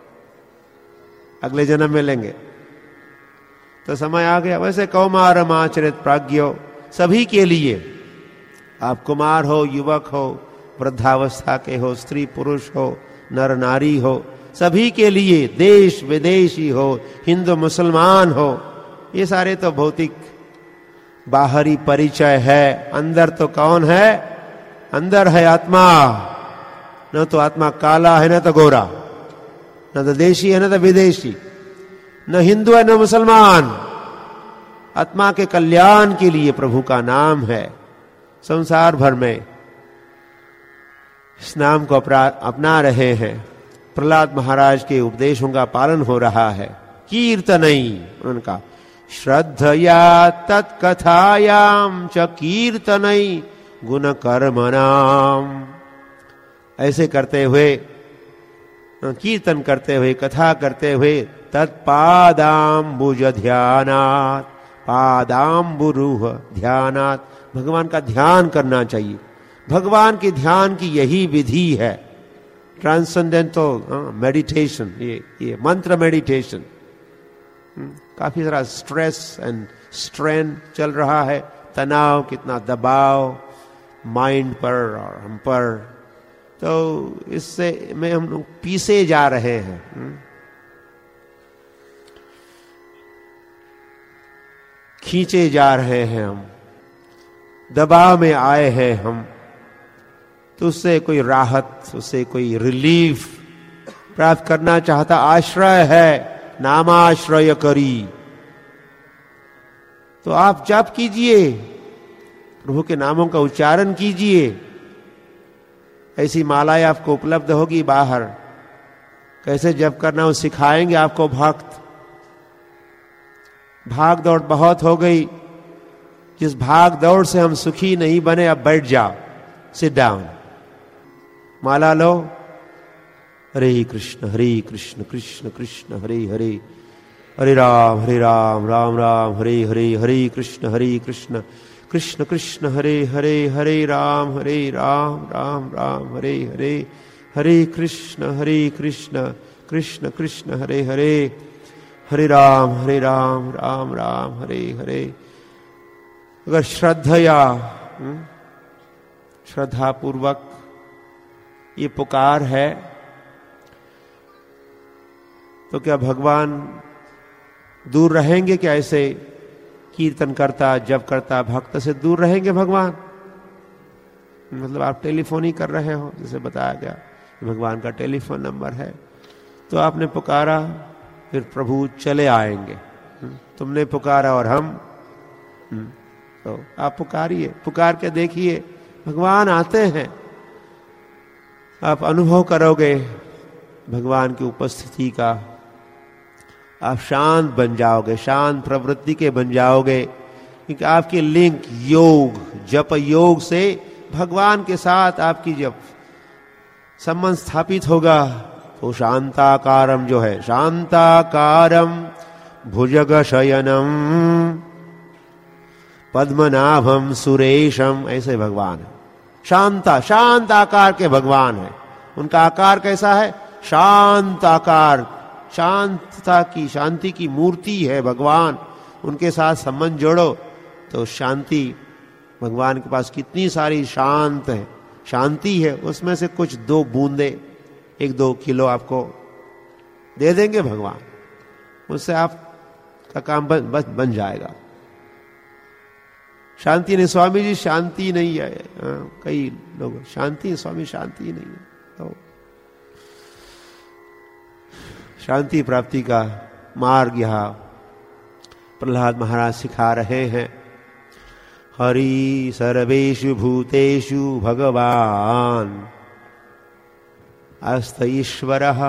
अगले जन्म में लेंगे। तो समय आ गया। वैसे कौमारम आचरित प्राज्ञो, सभी के लिए, आप कुमार हो, युवक हो, वृद्धावस्था के हो, स्त्री पुरुष हो, नर नारी हो, सभी के लिए, देश विदेशी हो, हिंदू मुसलमान हो, ये सारे तो भौतिक बाहरी परिचय है। अंदर तो कौन है? अंदर है आत्मा। न तो आत्मा काला है, न तो गोरा, न तो देशी है, न तो विदेशी, न हिंदू है, न मुसलमान। आत्मा के कल्याण के लिए प्रभु का नाम है। संसार भर में इस नाम को अपना रहे हैं। प्रहलाद महाराज के उपदेशों का पालन हो रहा है। कीर्तनई, उनका श्रद्धया तत्कथायाम च कीर्तनई गुण कर्मणाम, ऐसे करते हुए, कीर्तन करते हुए, कथा करते हुए, तत्पादाम्बुज ध्यानात्, पादाम्बुरूह ध्यानात्, भगवान का ध्यान करना चाहिए। भगवान के ध्यान की यही विधि है, ट्रांसेंडेंटल मेडिटेशन, ये ये मंत्र मेडिटेशन। काफी सारा स्ट्रेस एंड स्ट्रेन चल रहा है, तनाव, कितना दबाव माइंड पर और हम पर, तो इससे में हम लोग पीसे जा रहे हैं, खींचे जा रहे हैं, हम दबाव में आए हैं हम। तो उससे कोई राहत, उससे कोई रिलीफ प्राप्त करना चाहता, आश्रय है, नामाश्रय करी। तो आप जप कीजिए, प्रभु के नामों का उच्चारण कीजिए। ऐसी मालाएं आपको उपलब्ध होगी बाहर, कैसे जप करना वो सिखाएंगे आपको भक्त। भाग दौड़ बहुत हो गई, जिस भाग दौड़ से हम सुखी नहीं बने, अब बैठ जाओ, सिट डाउन, माला लो, हरे कृष्ण हरे कृष्ण कृष्ण कृष्ण हरे हरे, हरे राम हरे राम राम राम हरे हरे, हरे कृष्ण हरे कृष्ण कृष्ण कृष्ण हरे हरे, हरे राम हरे राम राम राम हरे हरे, हरे कृष्ण हरे कृष्ण कृष्ण कृष्ण हरे हरे, हरे राम हरे राम राम राम हरे हरे। अगर श्रद्धया, श्रद्धा पूर्वक ये पुकार है तो क्या भगवान दूर रहेंगे क्या? ऐसे कीर्तन करता जप करता भक्त से दूर रहेंगे भगवान? मतलब आप टेलीफोन ही कर रहे हो, जैसे बताया गया भगवान का टेलीफोन नंबर है, तो आपने पुकारा फिर प्रभु चले आएंगे। तुमने पुकारा और हम, तो आप पुकारिए, पुकार के देखिए भगवान आते हैं। आप अनुभव करोगे भगवान की उपस्थिति का, आप शांत बन जाओगे, शांत प्रवृत्ति के बन जाओगे, क्योंकि आपकी लिंक योग जप योग से भगवान के साथ आपकी जब संबंध स्थापित होगा तो शांताकारम जो है, शांताकारम भुजग शयनम पद्मनाभम सुरेशम, ऐसे भगवान है। शांता, शांत आकार के भगवान है। उनका आकार कैसा है? शांत आकार, शांतता की, शांति की मूर्ति है भगवान। उनके साथ संबंध जोड़ो तो शांति, भगवान के पास कितनी सारी शांत है, शांति है, उसमें से कुछ दो बूंदे, एक दो किलो आपको दे देंगे भगवान, उससे आपका काम बन, बस बन जाएगा। शांति नहीं स्वामी जी, शांति नहीं है। हाँ, कई लोग शांति स्वामी शांति नहीं है, तो शांति प्राप्ति का मार्ग यहां प्रहलाद महाराज सिखा रहे हैं। हरि सर्वेषु भूतेषु भगवान अस्त ईश्वरः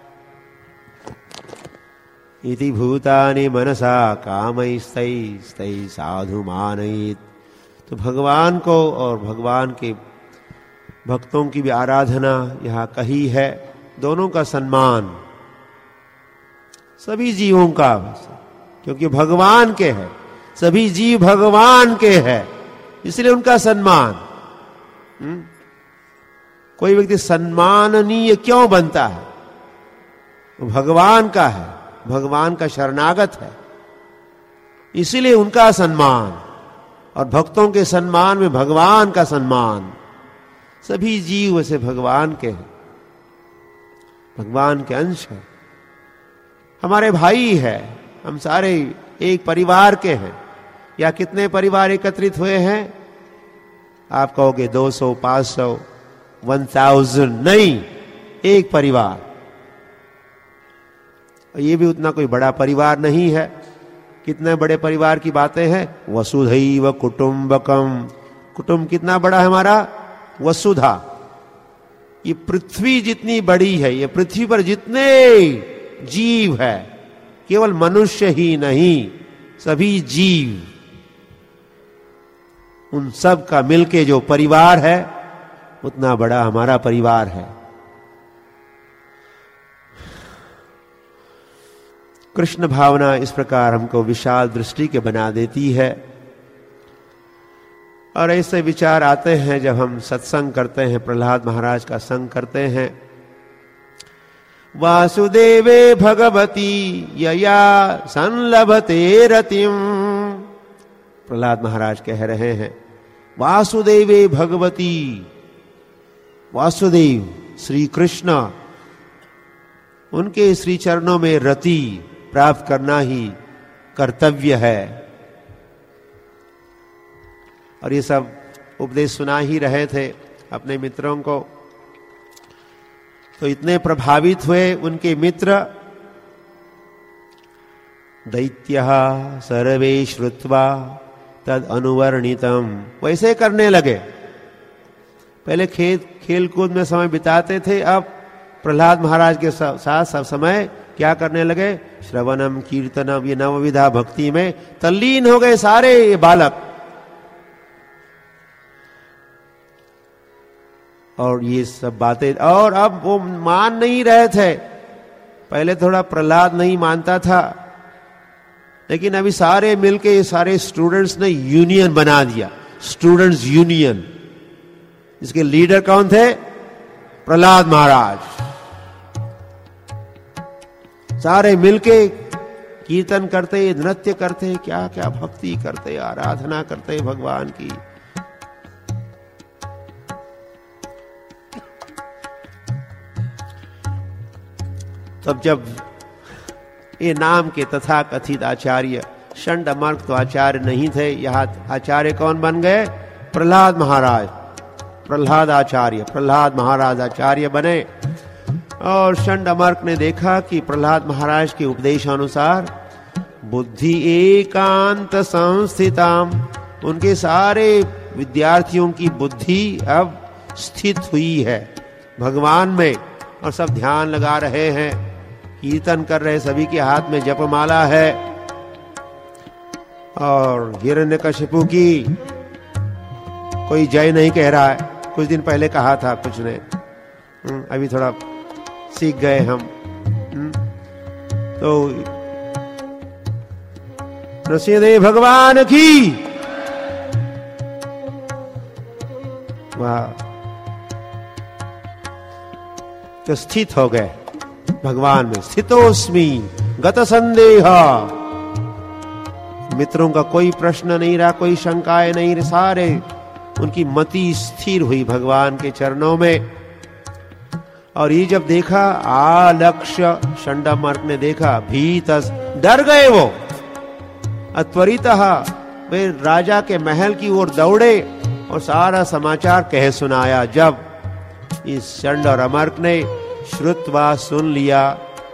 इति भूतानि मनसा कामैस्तैस्तै साधु मानयेत्। तो भगवान को और भगवान के भक्तों की भी आराधना यहाँ कही है, दोनों का सम्मान, सभी जीवों का, क्योंकि भगवान के है, सभी जीव भगवान के है, इसलिए उनका सम्मान। हुँ? कोई व्यक्ति सम्माननीय क्यों बनता है? भगवान का है, भगवान का शरणागत है, इसीलिए उनका सम्मान। और भक्तों के सम्मान में भगवान का सम्मान। सभी जीव वैसे भगवान के हैं, भगवान के अंश है, हमारे भाई है, हम सारे एक परिवार के हैं। या कितने परिवार एकत्रित हुए हैं? आप कहोगे दो सौ, पांच सौ, वन थाउजेंड, नहीं, एक परिवार। ये भी उतना कोई बड़ा परिवार नहीं है। कितने बड़े परिवार की बातें हैं? वसुधैव कुटुंबकम। कुटुंब कितना बड़ा है हमारा? वसुधा। ये पृथ्वी जितनी बड़ी है, ये पृथ्वी पर जितने जीव है, केवल मनुष्य ही नहीं, सभी जीव, उन सब का मिलके जो परिवार है, उतना बड़ा हमारा परिवार है। कृष्ण भावना इस प्रकार हमको विशाल दृष्टि के बना देती है। और ऐसे विचार आते हैं जब हम सत्संग करते हैं, प्रहलाद महाराज का संग करते हैं। वासुदेवे भगवती यया संलभते रतिम, प्रहलाद महाराज कह रहे हैं वासुदेवे भगवती, वासुदेव श्री कृष्ण, उनके श्री चरणों में रति प्राप्त करना ही कर्तव्य है। और ये सब उपदेश सुना ही रहे थे अपने मित्रों को, तो इतने प्रभावित हुए उनके मित्र। दैत्यः सर्वे श्रुत्वा तद अनुवर्णितम, वैसे करने लगे। पहले खेत खेल कूद में समय बिताते थे, अब प्रहलाद महाराज के साथ सब समय क्या करने लगे? श्रवणम कीर्तनम, ये नवविधा भक्ति में तल्लीन हो गए। सारे ये बालक, और ये सब बातें, और अब वो मान नहीं रहे थे। पहले थोड़ा प्रहलाद नहीं मानता था, लेकिन अभी सारे मिलके ये सारे स्टूडेंट्स ने यूनियन बना दिया, स्टूडेंट्स यूनियन। इसके लीडर कौन थे? प्रहलाद महाराज। सारे मिलके कीर्तन करते, नृत्य करते, क्या क्या भक्ति करते, आराधना करते भगवान की। तब जब ये नाम के तथा कथित आचार्य, षंडमार्ग तो आचार्य नहीं थे, यहां आचार्य कौन बन गए? प्रहलाद महाराज, प्रहलाद आचार्य, प्रहलाद महाराज आचार्य बने। और षंडमार्ग ने देखा कि प्रहलाद महाराज के उपदेशानुसार बुद्धि एकांत संस्थिताम, उनके सारे विद्यार्थियों की बुद्धि अब स्थित हुई है भगवान में, और सब ध्यान लगा रहे हैं, कीर्तन कर रहे, सभी के हाथ में जपमाला है। और हिरण्यकशिपु की कोई जय नहीं कह रहा है, कुछ दिन पहले कहा था कुछ ने, अभी थोड़ा सीख गए हम। तो नृसिंहदेव भगवान की वाह, तो स्थित हो गए भगवान में। स्थितोस्मि गत संदेह, मित्रों का कोई प्रश्न नहीं रहा, कोई शंकाएं नहीं रही, सारे उनकी मति स्थिर हुई भगवान के चरणों में। और ये जब देखा, आलक्ष्य, षंडमार्ग ने देखा, भीतस, डर गए वो, अत्वरितः वे राजा के महल की ओर दौड़े और सारा समाचार कह सुनाया। जब इस षंड और अमर्क ने श्रुत्वा सुन लिया,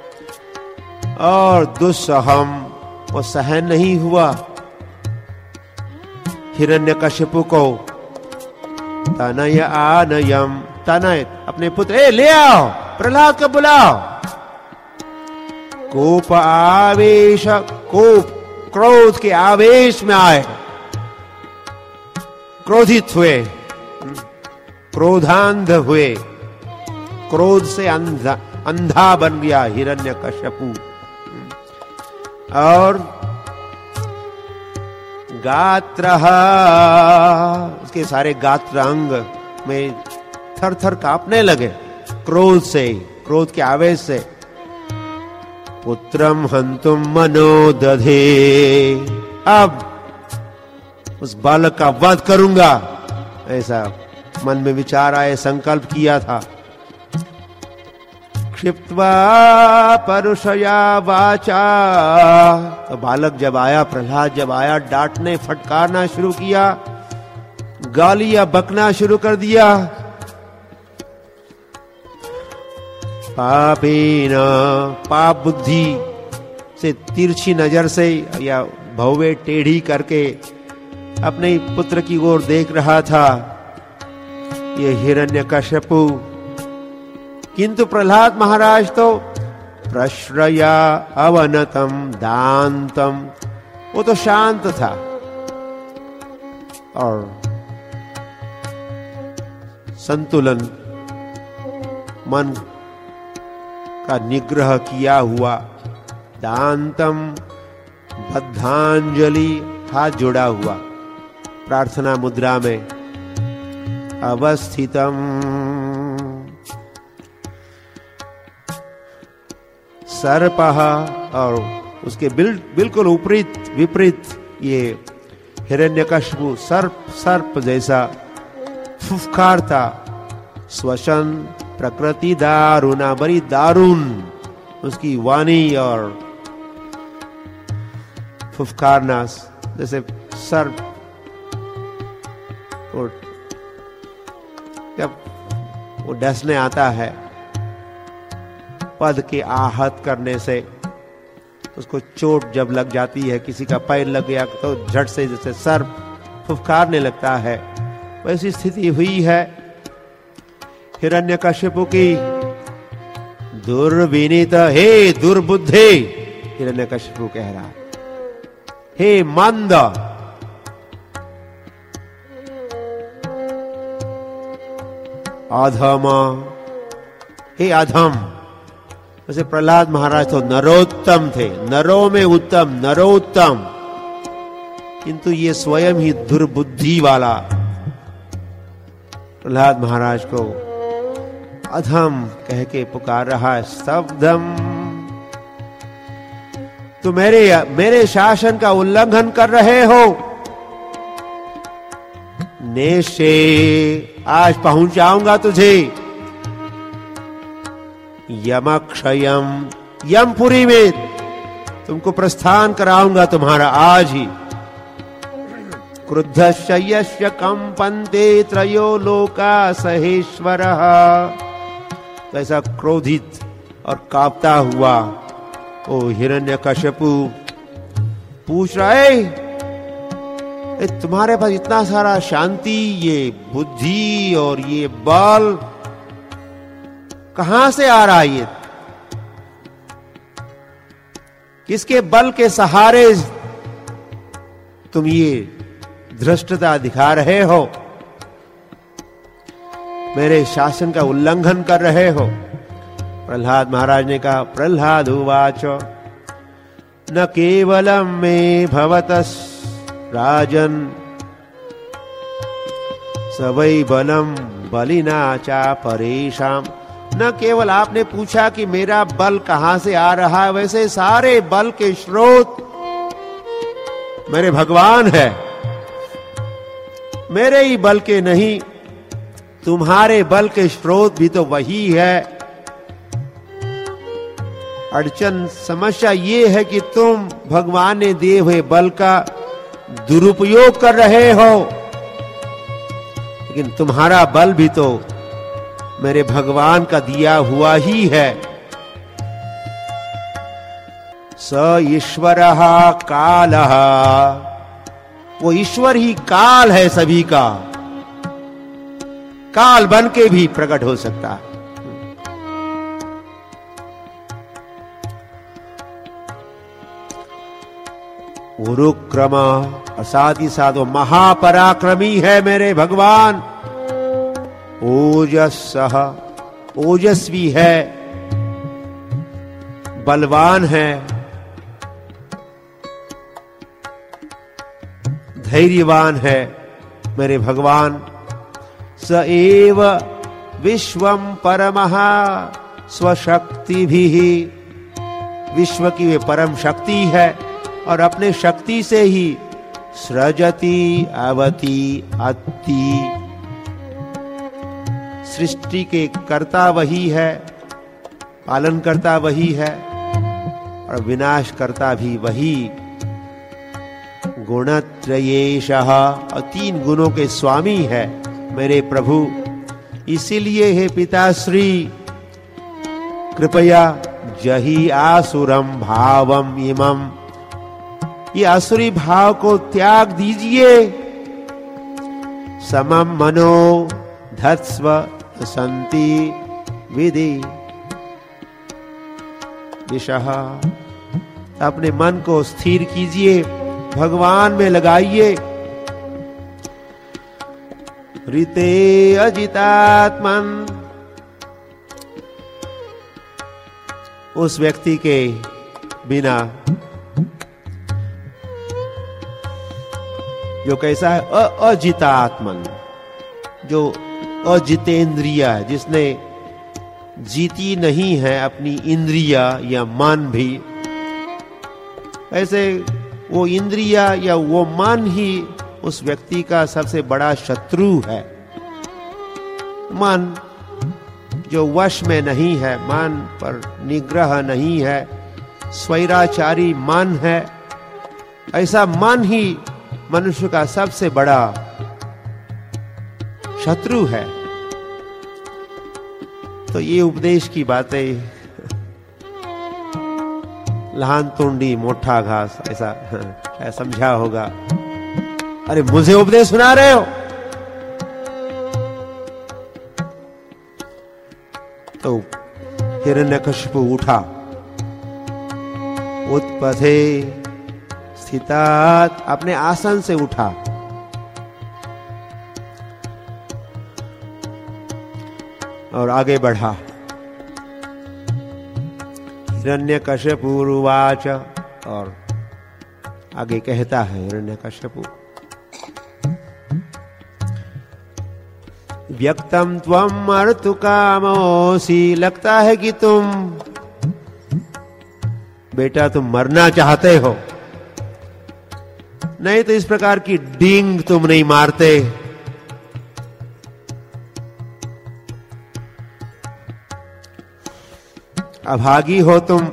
और दुस्सहम, वो सहन नहीं हुआ हिरण्यकशिपु को। तनय आनयम, तनय अपने पुत्र, ए ले आओ, प्रहलाद को बुलाओ। कोप आवेश, कोप क्रोध के आवेश में आए, क्रोधित हुए, क्रोधांध हुए, क्रोध से अंधा अंधा बन गया हिरण्यकशिपु। और गात्र, उसके सारे गात्र अंग में थर थर कांपने लगे क्रोध से, क्रोध के आवेश से। पुत्रम हंतुम मनो दधे, अब उस बालक का वध करूंगा, ऐसा मन में विचार आए, संकल्प किया था। क्षिप्त्वा परुषया वाचा, तो बालक जब आया, प्रहलाद जब आया, डांटने फटकारना शुरू किया, गालियां बकना शुरू कर दिया। पापेन, पाप बुद्धि से, तिरछी नजर से या भौवे टेढ़ी करके अपने पुत्र की ओर देख रहा था ये हिरण्यकशिपु। किंतु प्रहलाद महाराज तो प्रश्रया अवनतम दांतम, वो तो शांत था और संतुलन, मन का निग्रह किया हुआ। दांतम, बद्धांजलि, हाथ जोड़ा हुआ प्रार्थना मुद्रा में अवस्थितम। सर्पः, और उसके बिल, बिल्कुल उपरीत विपरीत ये हिरण्यकशिपु सर्प, सर्प जैसा फुफकारता। श्वसन प्रकृति दारुणा, बड़ी दारुण उसकी वाणी और फुफकारना, जैसे सर्प को जब वो डसने आता है, पद के आहत करने से उसको चोट जब लग जाती है, किसी का पैर लग गया तो झट से जैसे सर्प फुफकारने लगता है, वैसी स्थिति हुई है हिरण्यकशिपु की। दुर्विनीत, हे दुर्बुद्धे, हिरण्यकशिपु कह रहा, हे मंद, अधम, हे अधम। वैसे प्रहलाद महाराज तो नरोत्तम थे, नरों में उत्तम, नरोत्तम, किंतु ये स्वयं ही दुर्बुद्धि वाला प्रहलाद महाराज को अधम कह के पुकार रहा है। स्तब्धम, तो मेरे मेरे शासन का उल्लंघन कर रहे हो। नेशे, आज पहुंचाऊंगा तुझे यमक्षयम, यमपुरी में तुमको प्रस्थान कराऊंगा तुम्हारा आज ही। क्रुद्धश्च यस्य कंपन्ते त्रयो लोका सहेश्वरः, तो ऐसा क्रोधित और कांपता हुआ ओ हिरण्यकश्यपु पूछ रहा है, तुम्हारे पास इतना सारा शांति, ये बुद्धि और ये बल कहां से आ रहा है? ये किसके बल के सहारे तुम ये धृष्टता दिखा रहे हो, मेरे शासन का उल्लंघन कर रहे हो? प्रहलाद महाराज ने कहा, प्रहलाद उवाच न केवलम मे भवतस् राजन सवै बलम बलिना चा परेशाम। न केवल आपने पूछा कि मेरा बल कहां से आ रहा है, वैसे सारे बल के स्रोत मेरे भगवान है। मेरे ही बल के नहीं, तुम्हारे बल के स्रोत भी तो वही है। अड़चन, समस्या ये है कि तुम भगवान ने दिए हुए बल का दुरुपयोग कर रहे हो, लेकिन तुम्हारा बल भी तो मेरे भगवान का दिया हुआ ही है। स ईश्वरः कालः, वो ईश्वर ही काल है, सभी का काल बन के भी प्रकट हो सकता है। उरुक्रम, और साथ ही साथ वो महापराक्रमी है मेरे भगवान। ओजस्सः, ओजस्वी है, बलवान है, धैर्यवान है मेरे भगवान। स एव विश्वम परमः स्वशक्तिभिः, विश्व की वे परम शक्ति है और अपने शक्ति से ही सृजति अवति अति, सृष्टि के कर्ता वही है, पालन करता वही है और विनाश करता भी वही। गुणत्रयेशः, और तीन गुणों के स्वामी है मेरे प्रभु। इसीलिए हे पिताश्री, कृपया जहि आसुरम भावम इमम, ये आसुरी भाव को त्याग दीजिए। समम मनो धत्स्व संति विधि दिशः, अपने मन को स्थिर कीजिए, भगवान में लगाइए। ऋते अजितात्मन, उस व्यक्ति के बिना जो कैसा है, अजितात्मन, जो अजितेंद्रिया है, जिसने जीती नहीं है अपनी इंद्रिया या मन भी, ऐसे वो इंद्रिया या वो मन ही उस व्यक्ति का सबसे बड़ा शत्रु है। मन जो वश में नहीं है, मन पर निग्रह नहीं है, स्वैराचारी मन है, ऐसा मन ही मनुष्य का सबसे बड़ा शत्रु है। तो ये उपदेश की बातें, लहान तोंडी मोटा घास, ऐसा शायद समझा होगा। अरे मुझे उपदेश सुना रहे हो? तो हिरण्यकशिपु उठा, उत्पथे स्थितात्, अपने आसन से उठा। और आगे बढ़ा। हिरण्यकश्यपुरुवाच, और आगे कहता है हिरण्यकश्यपु, व्यक्तम त्वम मर्तु कामोसी, लगता है कि तुम बेटा तुम मरना चाहते हो, नहीं तो इस प्रकार की डींग तुम नहीं मारते। अभागी हो तुम।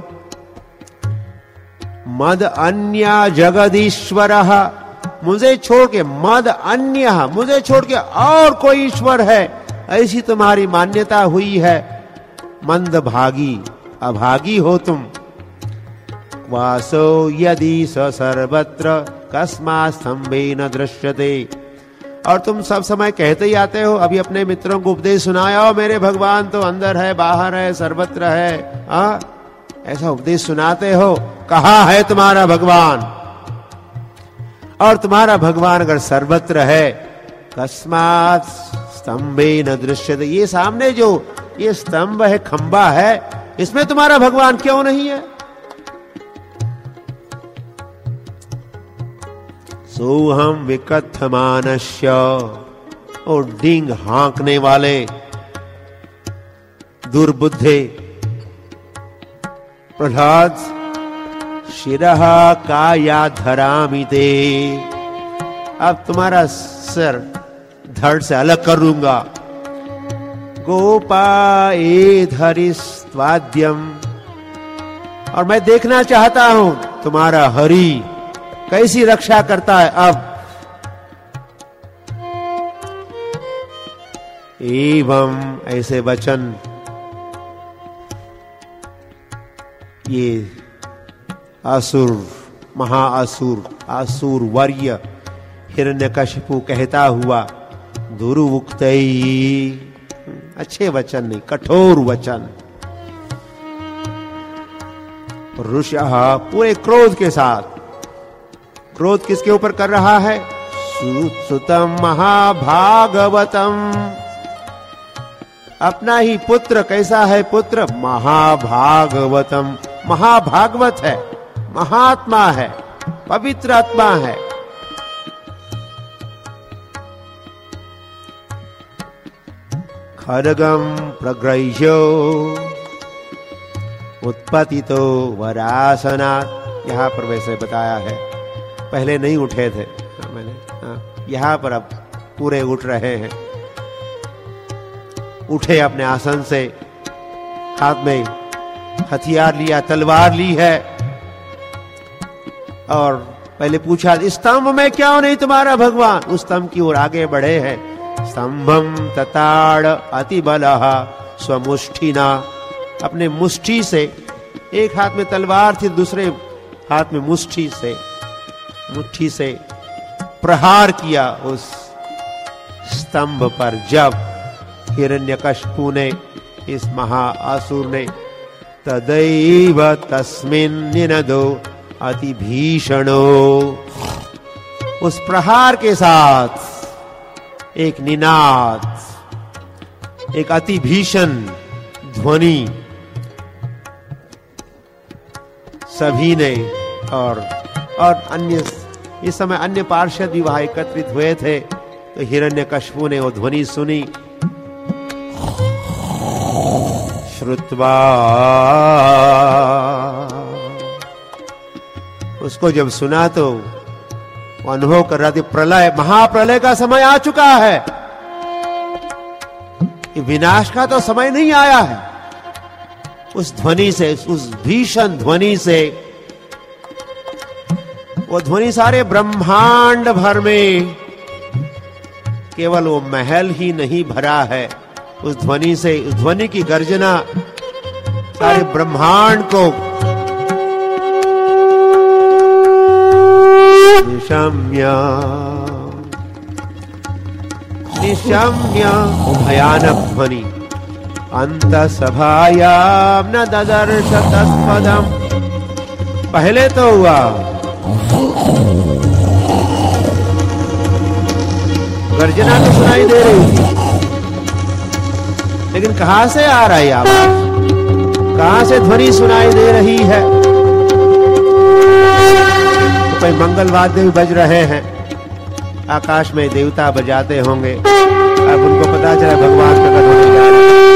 मद अन्य जगदीश्वरः, मुझे छोड़ के, मद अन्य, मुझे छोड़ के और कोई ईश्वर है, ऐसी तुम्हारी मान्यता हुई है। मंद भागी, अभागी हो तुम। वासो यदि स सर्वत्र कस्मात् स्तंभे न दृश्यते, और तुम सब समय कहते ही आते हो, अभी अपने मित्रों को उपदेश सुनाया, मेरे भगवान तो अंदर है, बाहर है, सर्वत्र है, आ? ऐसा उपदेश सुनाते हो। कहाँ है तुम्हारा भगवान? और तुम्हारा भगवान अगर सर्वत्र है, कस्मात् स्तंभे न दृश्यते, ये सामने जो ये स्तंभ है, खंबा है, इसमें तुम्हारा भगवान क्यों नहीं है? सोहम विकथमानस्य, और डिंग हांकने वाले दुर्बुद्धे प्रहलाद, शिरः काया धरामिते, अब तुम्हारा सिर धड़ से अलग कर दूंगा। गोपाए धरिस्त्वाद्यम, और मैं देखना चाहता हूं तुम्हारा हरि कैसी रक्षा करता है। अब एवं ऐसे वचन ये असुर, महाअसुर, असुर वर्य हिरण्यकशिपु कहता हुआ, दुर्वुक्तैः, अच्छे वचन नहीं, कठोर वचन, रुषः, पूरे क्रोध के साथ। क्रोध किसके ऊपर कर रहा है? सुतम महाभागवतम, अपना ही पुत्र। कैसा है पुत्र? महाभागवतम, महाभागवत है, महात्मा है, पवित्र आत्मा है। खड्गम प्रगृह्यो उत्पतितो वरासनात्, यहां पर वैसे बताया है, पहले नहीं उठे थे मैंने, हाँ, यहां पर अब पूरे उठ रहे हैं। उठे अपने आसन से, हाथ में हथियार लिया, तलवार ली है, और पहले पूछा, स्तंभ में क्यों नहीं तुम्हारा भगवान? उस स्तंभ की ओर आगे बढ़े हैं। स्तंभम तताड़ अतिबलः स्वमुष्ठिना, अपने मुष्टि से, एक हाथ में तलवार थी, दूसरे हाथ में मुष्टि से, मुट्ठी से प्रहार किया उस स्तंभ पर। जब हिरण्यकशिपु ने, इस महाअसुर ने, तदैव तस्मिन् निनदो अति भीषणो, उस प्रहार के साथ एक निनाद, एक अति भीषण ध्वनि सभी ने, और और अन्य, इस समय अन्य पार्षद भी वहां एकत्रित हुए थे, तो हिरण्यकशिपु ने वो ध्वनि सुनी। श्रुत्वा, उसको जब सुना तो अनुभव कर रहा था, प्रलय, महाप्रलय का समय आ चुका है, विनाश का तो समय नहीं आया है। उस ध्वनि से, उस भीषण ध्वनि से, वो ध्वनि सारे ब्रह्मांड भर में, केवल वो महल ही नहीं भरा है, उस ध्वनि से, उस ध्वनि की गर्जना सारे ब्रह्मांड को निशम्य, निशम्य, भयानक ध्वनि। अंत सभायाम न ददर्श तत्पदम, पहले तो हुआ गर्जना तो सुनाई दे रही थी, लेकिन कहां से आ रही आवाज, कहां से ध्वनि सुनाई दे रही है? तो कोई मंगल वाद्य भी बज रहे हैं, आकाश में देवता बजाते होंगे। अब उनको पता चला भगवान प्रकट होने जा रहे हैं।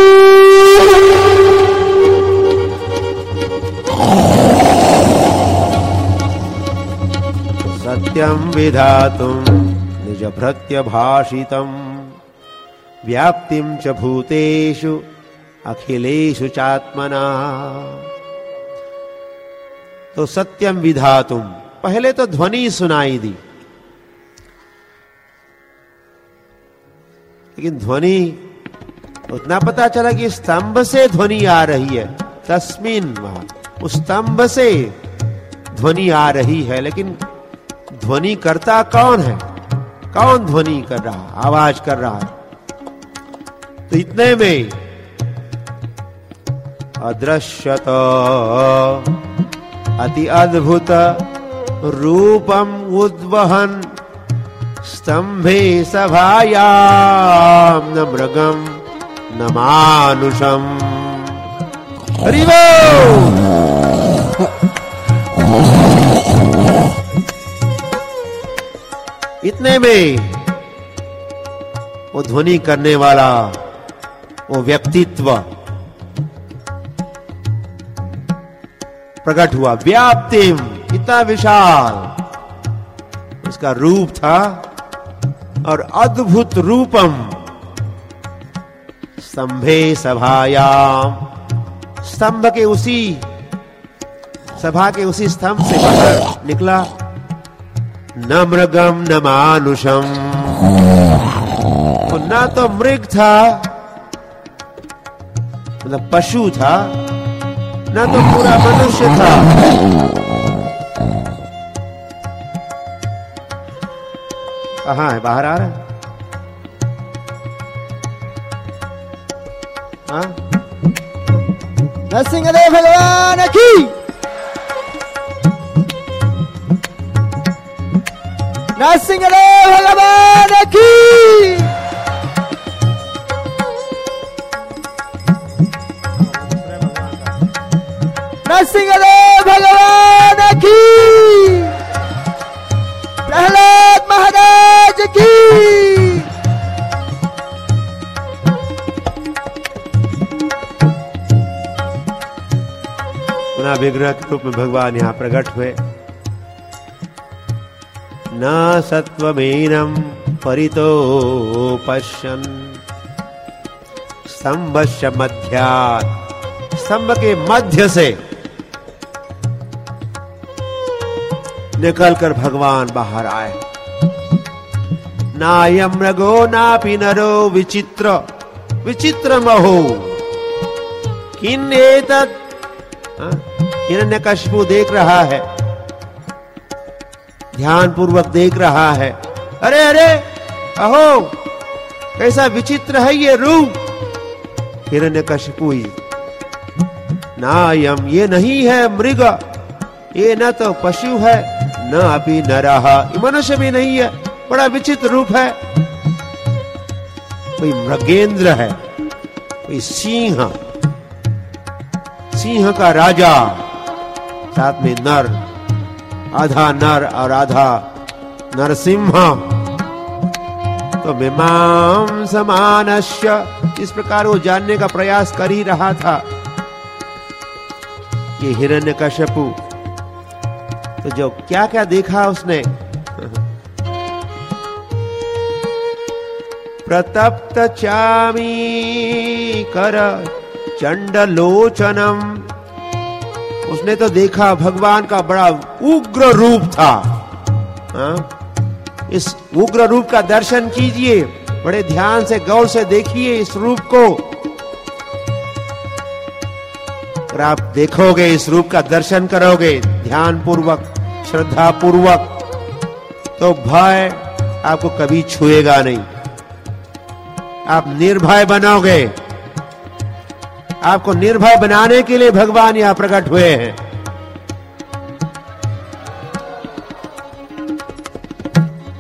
सत्यम विधातुम निज भृत्य भाषितम व्याप्तिम च भूतेषु अखिलेषु चात्मना। तो सत्यम विधातुम, पहले तो ध्वनि सुनाई दी, लेकिन ध्वनि उतना पता चला कि स्तंभ से ध्वनि आ रही है, तस्मिन, वहां उस स्तंभ से ध्वनि आ रही है, लेकिन ध्वनि करता कौन है? कौन ध्वनि कर रहा, आवाज कर रहा है? तो इतने में अदृश्यत अति अद्भुत रूपम उद्वहन स्तंभे सभायाम न मृगम न मानुषम। हरि बोल। इतने में वो ध्वनि करने वाला वो व्यक्तित्व प्रकट हुआ। व्याप्तिम, इतना विशाल उसका रूप था, और अद्भुत रूपम स्तंभे सभायाम, स्तंभ के उसी सभा के उसी स्तंभ से बाहर निकला। न मृगम न मानुषम, ना तो मृग था, मतलब पशु था, ना तो पूरा मनुष्य था। कहां है? बाहर आ रहा है? हाँ? नरसिंहदेव भगवान की, नरसिंहदेव भगवान की। नरसिंहदेव भगवान की, प्रहलाद महाराज की। पुनः विग्रह के रूप में भगवान यहां प्रकट हुए। न सत्वमेनम परितो पश्यन् स्तंभस्य मध्यात्, स्तंभ के मध्य से निकलकर भगवान बाहर आए। नायम मृगो नापि नरो विचित्र विचित्र महो किन एतत्। हिरण्यकशिपु देख रहा है, ध्यान पूर्वक देख रहा है। अरे अरे अहो, कैसा विचित्र है ये रूप। हिरण्यकशिपु ही, नायम, ये नहीं है मृग, ये न तो पशु है न अभी नरः, ये मनुष्य भी नहीं है, बड़ा विचित्र रूप है। कोई मृगेंद्र है, कोई सिंह, सिंह का राजा, साथ में नर, आधा नर और आधा नरसिंह। तो मिमां समानस्य, इस प्रकार वो जानने का प्रयास कर ही रहा था। ये हिरण्यकशिपु तो जो क्या क्या देखा उसने, प्रतप्त चामी कर चंडलोचनम, उसने तो देखा भगवान का बड़ा उग्र रूप था। हा? इस उग्र रूप का दर्शन कीजिए, बड़े ध्यान से गौर से देखिए इस रूप को। अगर आप देखोगे, इस रूप का दर्शन करोगे ध्यान पूर्वक, श्रद्धा पूर्वक, तो भय आपको कभी छुएगा नहीं। आप निर्भय बनोगे। आपको निर्भय बनाने के लिए भगवान यहां प्रकट हुए हैं।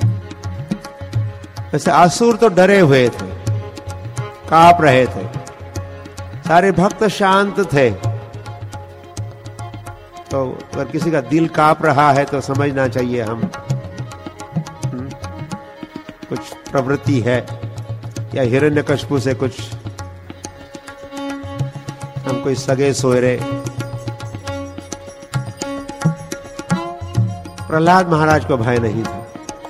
वैसे असुर तो डरे हुए थे, कांप रहे थे, सारे भक्त शांत थे। तो अगर किसी का दिल कांप रहा है तो समझना चाहिए हम हुँ? कुछ प्रवृत्ति है, या हिरण्यकशिपु से कुछ हम कोई सगे सोए रहे। प्रहलाद महाराज को भय नहीं था,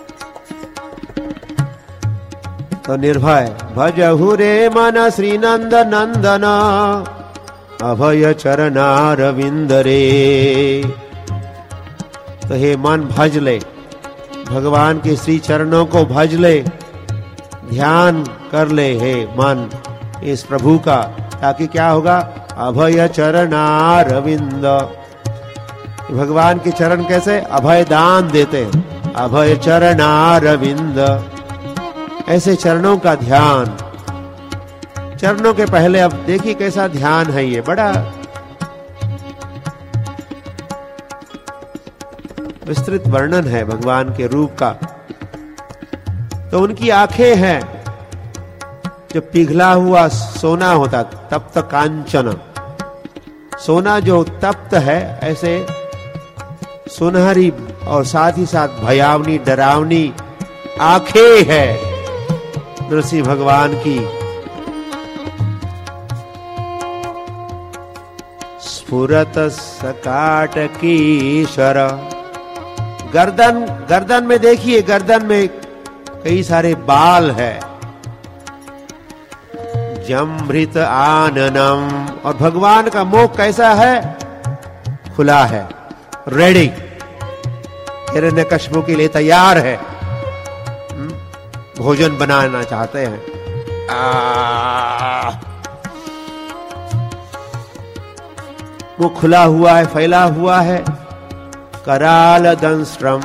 तो निर्भय भजहु रे मन श्री नंद नंदन अभय चरणारविंद रे। तो हे मन भज ले, भगवान के श्री चरणों को भज ले, ध्यान कर ले हे मन इस प्रभु का, ताकि क्या होगा? अभय चरणारविंद। भगवान के चरण कैसे अभय दान देते हैं, अभय चरणारविंद। ऐसे चरणों का ध्यान, चरणों के पहले अब देखिए कैसा ध्यान है, ये बड़ा विस्तृत वर्णन है भगवान के रूप का। तो उनकी आंखें हैं जो पिघला हुआ सोना होता, तप्त कांचन, सोना जो तप्त है, ऐसे सुनहरी और साथ ही साथ भयावनी डरावनी आंखें है नरसिंह भगवान की। स्फुरत सकाट की शर, गर्दन गर्दन में देखिए, गर्दन में कई सारे बाल है। जमृत आननम, और भगवान का मुख कैसा है? खुला है, रेडी, हिरण्यकशिपु के लिए तैयार है, भोजन बनाना चाहते हैं। आ, वो खुला हुआ है, फैला हुआ है। कराल दंष्ट्रम,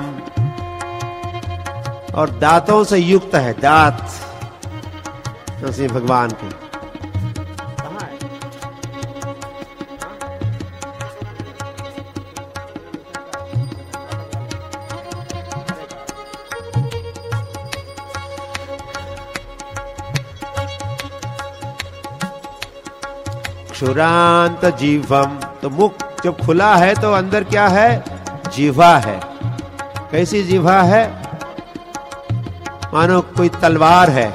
और दांतों से युक्त है, दांत नरसिंह भगवान के। कहां है? क्षुरांत जीवम, तो मुख जब खुला है तो अंदर क्या है? जीवा है। कैसी जीवा है? मानो कोई तलवार है,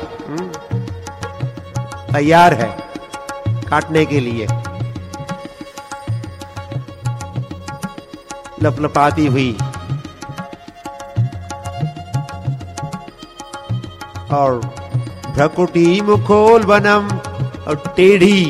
तैयार है काटने के लिए, लपलपाती हुई। और भ्रकुटी मुखोल बनम, और टेढ़ी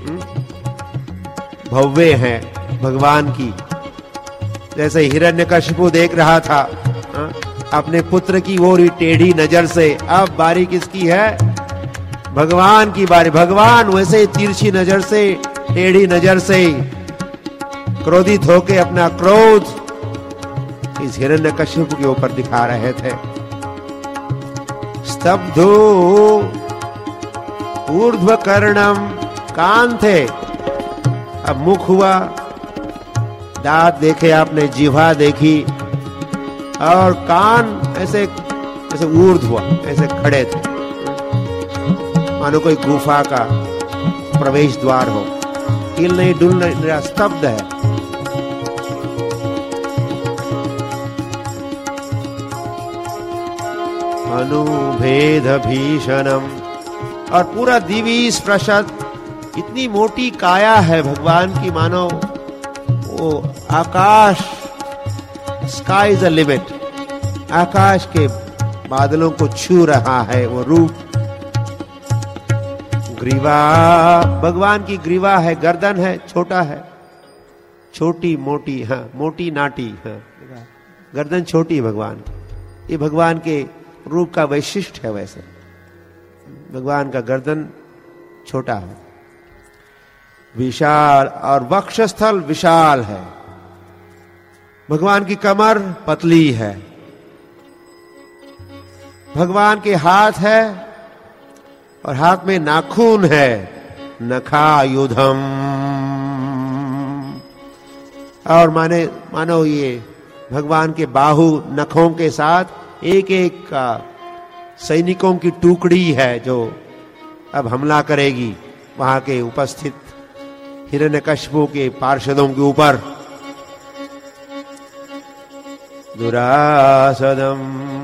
भव्य है भगवान की। जैसे हिरण्यकशिपु देख रहा था हा? अपने पुत्र की ओर ही टेढ़ी नजर से, अब बारी किसकी है? भगवान की बारी। भगवान वैसे ही तिरछी नजर से, टेढ़ी नजर से क्रोधित होकर अपना क्रोध इस हिरण्यकशिपु के ऊपर दिखा रहे थे। स्तब्धो ऊर्ध्व कर्णम, कान थे, अब मुख हुआ, दांत देखे आपने, जीवा देखी, और कान ऐसे ऐसे ऊर्ध्व हुआ, ऐसे खड़े थे, मानो कोई गुफा का प्रवेश द्वार हो। हिल नहीं, डुल नहीं, स्तब्ध है। अनुभेद भीषणम, और पूरा दिवी स्पृशत, इतनी मोटी काया है भगवान की, मानो वो आकाश, स्काई इज अ लिमिट, आकाश के बादलों को छू रहा है वो रूप। ग्रीवा, भगवान की ग्रीवा है, गर्दन है, छोटा है, छोटी मोटी, हाँ मोटी नाटी, हाँ गर्दन छोटी भगवान की। ये भगवान के रूप का वैशिष्ट है। वैसे भगवान का गर्दन छोटा है, विशाल, और वक्षस्थल विशाल है। भगवान की कमर पतली है। भगवान के हाथ है, और हाथ में नाखून है, नखायुधम, और माने मानो ये भगवान के बाहु नखों के साथ एक एक का सैनिकों की टुकड़ी है जो अब हमला करेगी वहां के उपस्थित हिरण्यकशिपु के पार्षदों के ऊपर। दुरासदम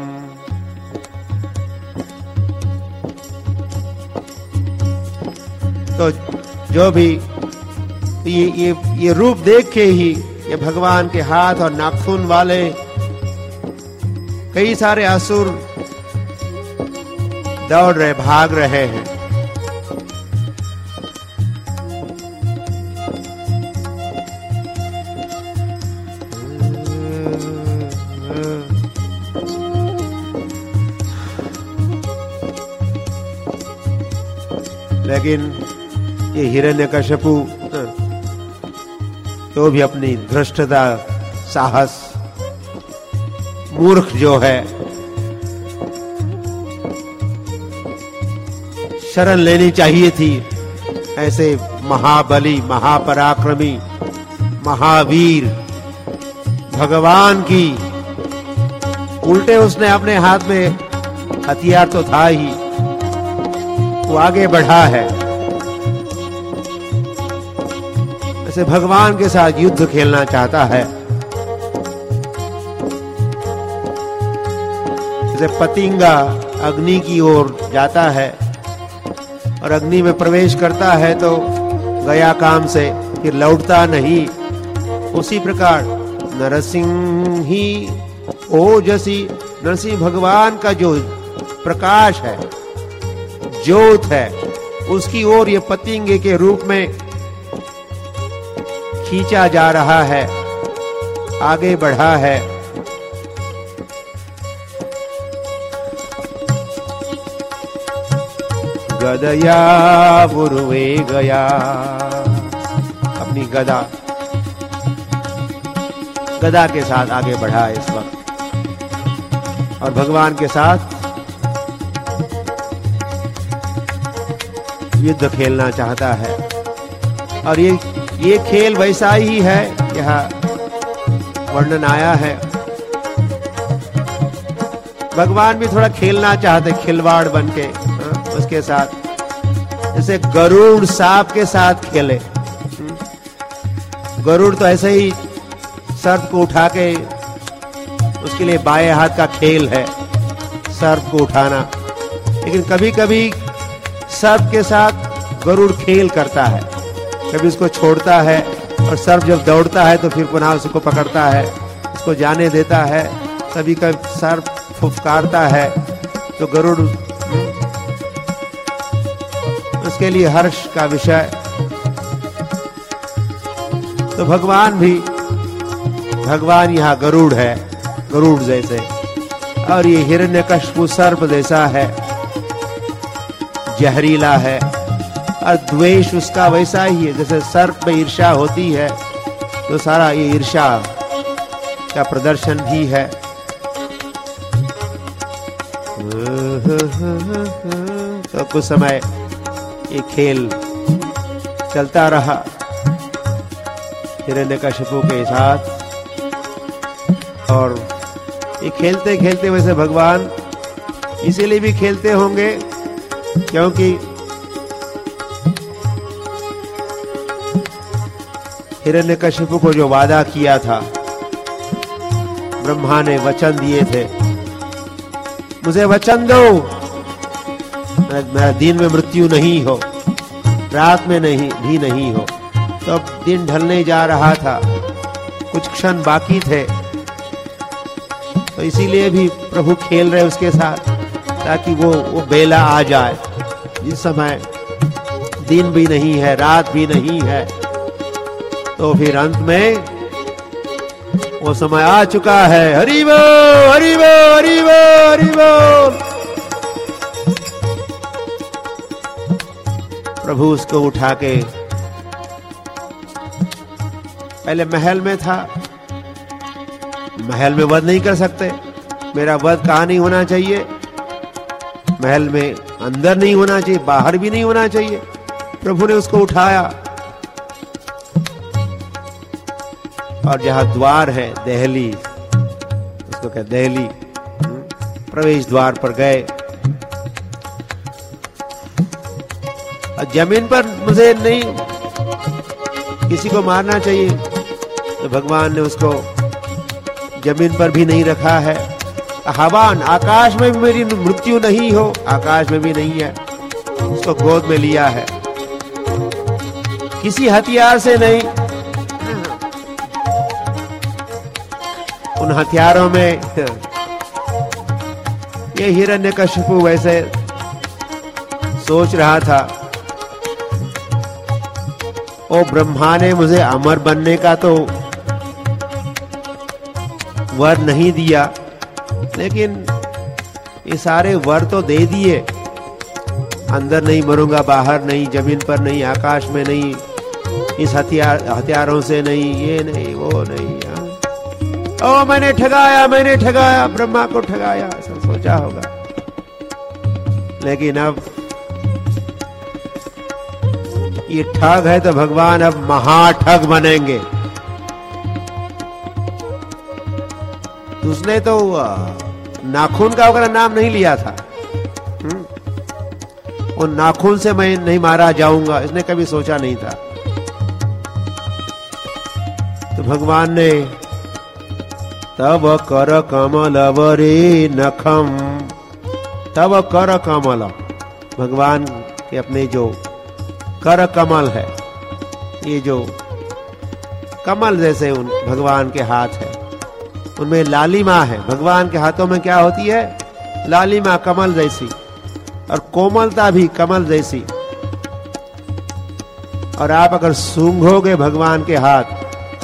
तो जो भी ये ये ये रूप देख के ही ये भगवान के हाथ और नाखून वाले कई सारे असुर दौड़ रहे, भाग रहे हैं। लेकिन ये हिरण्यकशिपु तो भी अपनी धृष्टता, साहस, मूर्ख जो है, शरण लेनी चाहिए थी ऐसे महाबली, महापराक्रमी, महावीर भगवान की। उल्टे उसने अपने हाथ में हथियार तो था ही, वो आगे बढ़ा है। ऐसे भगवान के साथ युद्ध खेलना चाहता है। जैसे पतिंगा अग्नि की ओर जाता है और अग्नि में प्रवेश करता है तो गया काम से, फिर लौटता नहीं। उसी प्रकार नरसिंह ही ओजसी, नरसिंह भगवान का जो प्रकाश है, ज्योत है, उसकी ओर ये पतिंगे के रूप में खींचा जा रहा है, आगे बढ़ा है। गदया बुरुवे गया, अपनी गदा गदा के साथ आगे बढ़ा है इस वक्त, और भगवान के साथ युद्ध खेलना चाहता है। और ये ये खेल वैसा ही है, यहाँ वर्णन आया है। भगवान भी थोड़ा खेलना चाहते, खिलवाड़ बन के उसके साथ, जैसे गरुड़ सांप के साथ खेले। गरुड़ तो ऐसे ही सर्प को उठा के, उसके लिए बाएं हाथ का खेल है सर्प को उठाना। लेकिन कभी कभी सर्प के साथ गरुड़ खेल करता है, कभी उसको छोड़ता है और सर्प जब दौड़ता है तो फिर पुनः उसको पकड़ता है, उसको जाने देता है। कभी कभी सर्प फुफकारता है तो गरुड़ उसके लिए हर्ष का विषय। तो भगवान भी, भगवान यहाँ गरुड़ है, गरुड़ जैसे, और ये हिरण्यकशिपु सर्प जैसा है, जहरीला है। और द्वेष उसका वैसा ही है, जैसे सर्प में ईर्ष्या होती है तो सारा ये ईर्ष्या का प्रदर्शन भी है। तो कुछ समय ये खेल चलता रहा हिरण्यकशिपु के साथ। और ये खेलते खेलते वैसे भगवान इसीलिए भी खेलते होंगे क्योंकि हिरण्यकशिपु को जो वादा किया था, ब्रह्मा ने वचन दिए थे, मुझे वचन दो मेरा दिन में मृत्यु नहीं हो, रात में नहीं भी नहीं हो। तो अब दिन ढलने जा रहा था, कुछ क्षण बाकी थे, तो इसीलिए भी प्रभु खेल रहे उसके साथ, ताकि वो वो बेला आ जाए जिस समय दिन भी नहीं है, रात भी नहीं है। तो फिर अंत में वो समय आ चुका है। हरि बोल, हरि बोल, हरि बोल, हरि बोल। प्रभु उसको उठा के, पहले महल में था, महल में वध नहीं कर सकते, मेरा वध कहाँ नहीं होना चाहिए, महल में अंदर नहीं होना चाहिए, बाहर भी नहीं होना चाहिए। प्रभु ने उसको उठाया और जहां द्वार है दहली, उसको क्या दहली, प्रवेश द्वार पर गए। जमीन पर मुझे नहीं किसी को मारना चाहिए तो भगवान ने उसको जमीन पर भी नहीं रखा है। हवान, आकाश में भी मेरी मृत्यु नहीं हो, आकाश में भी नहीं है, उसको गोद में लिया है, किसी हथियार से नहीं। उन हथियारों में ये हिरण्यकशिपु वैसे सोच रहा था, ओ ब्रह्मा ने मुझे अमर बनने का तो वर नहीं दिया, लेकिन ये सारे वर तो दे दिए, अंदर नहीं मरूंगा, बाहर नहीं, जमीन पर नहीं, आकाश में नहीं, इस हथियार हथियारों से नहीं, ये नहीं, वो नहीं। ओ मैंने ठगाया, मैंने ठगाया, ब्रह्मा को ठगाया, ऐसा सोचा होगा। लेकिन अब ये ठग है तो भगवान अब महाठग बनेंगे। उसने तो नाखून का वगैरह नाम नहीं लिया था, वो नाखून से मैं नहीं मारा जाऊंगा, इसने कभी सोचा नहीं था। तो भगवान ने तब कर कमल वरे नखम, तब कर कमल, भगवान के अपने जो कर कमल है, ये जो कमल जैसे उन भगवान के हाथ है, उनमें लालिमा है। भगवान के हाथों में क्या होती है? लालिमा, कमल जैसी, और कोमलता भी कमल जैसी। और आप अगर सूंघोगे भगवान के हाथ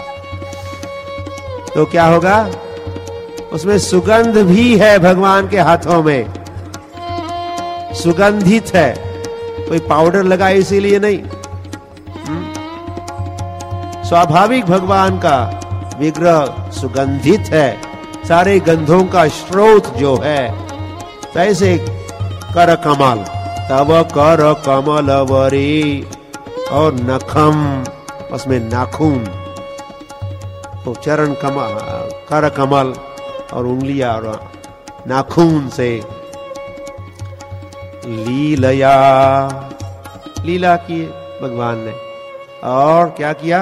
तो क्या होगा? उसमें सुगंध भी है, भगवान के हाथों में सुगंधित है, कोई पाउडर लगा इसीलिए नहीं। स्वाभाविक भगवान का विग्रह सुगंधित है, सारे गंधों का स्रोत जो है। तैसे कर कमल, तब कर कमल वरी, और नखम, उसमें नाखून, तो चरण कमल, कर कमल और उंगलियां और नाखून से लीलया, लीला किए भगवान ने। और क्या किया?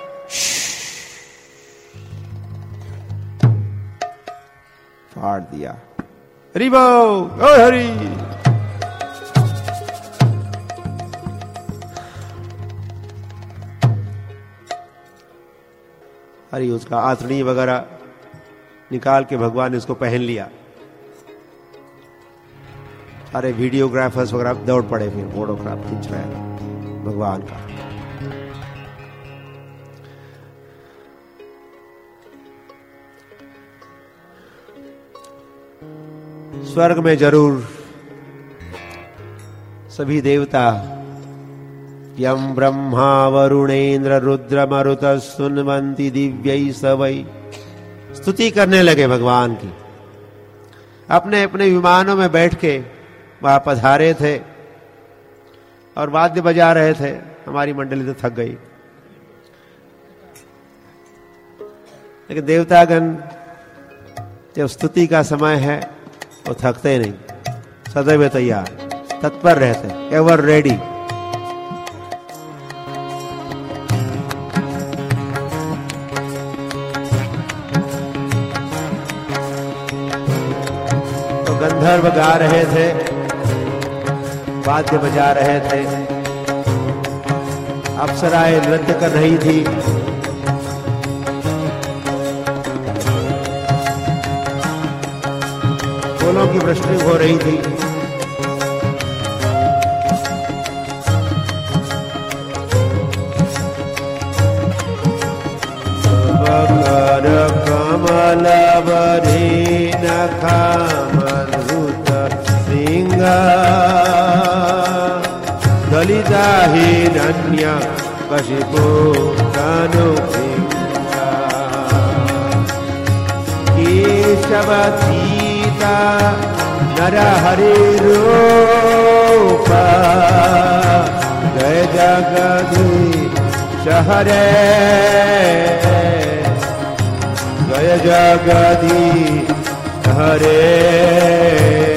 फाड़ दिया। हरि बोल, ओ हरि। हरि उसका आंतड़ी वगैरह निकाल के भगवान ने उसको पहन लिया। सारे वीडियोग्राफर्स वगैरह दौड़ पड़े, फिर फोटोग्राफ खींच रहे हैं भगवान का। स्वर्ग में जरूर सभी देवता यम ब्रह्मा वरुणेन्द्र रुद्र मरुत सुनवंती दिव्यै सवै स्तुति करने लगे भगवान की। अपने अपने विमानों में बैठ के वहां पधारे थे और वाद्य बजा रहे थे। हमारी मंडली तो थक गई, लेकिन देवतागण जब स्तुति का समय है वो थकते नहीं, सदैव तैयार, तत्पर रहते, एवर रेडी। तो गंधर्व गा रहे थे, वाद्य बजा रहे थे, अप्सराएं नृत्य कर रही थी, फूलों की वृष्टि हो रही थी। कर कमल वरी नखा मधुत सिंह दलिता हिरण्य कशिपो तनु केशव सीता नर हरि रूप जय जगदीश हरे जय जगदीश हरे।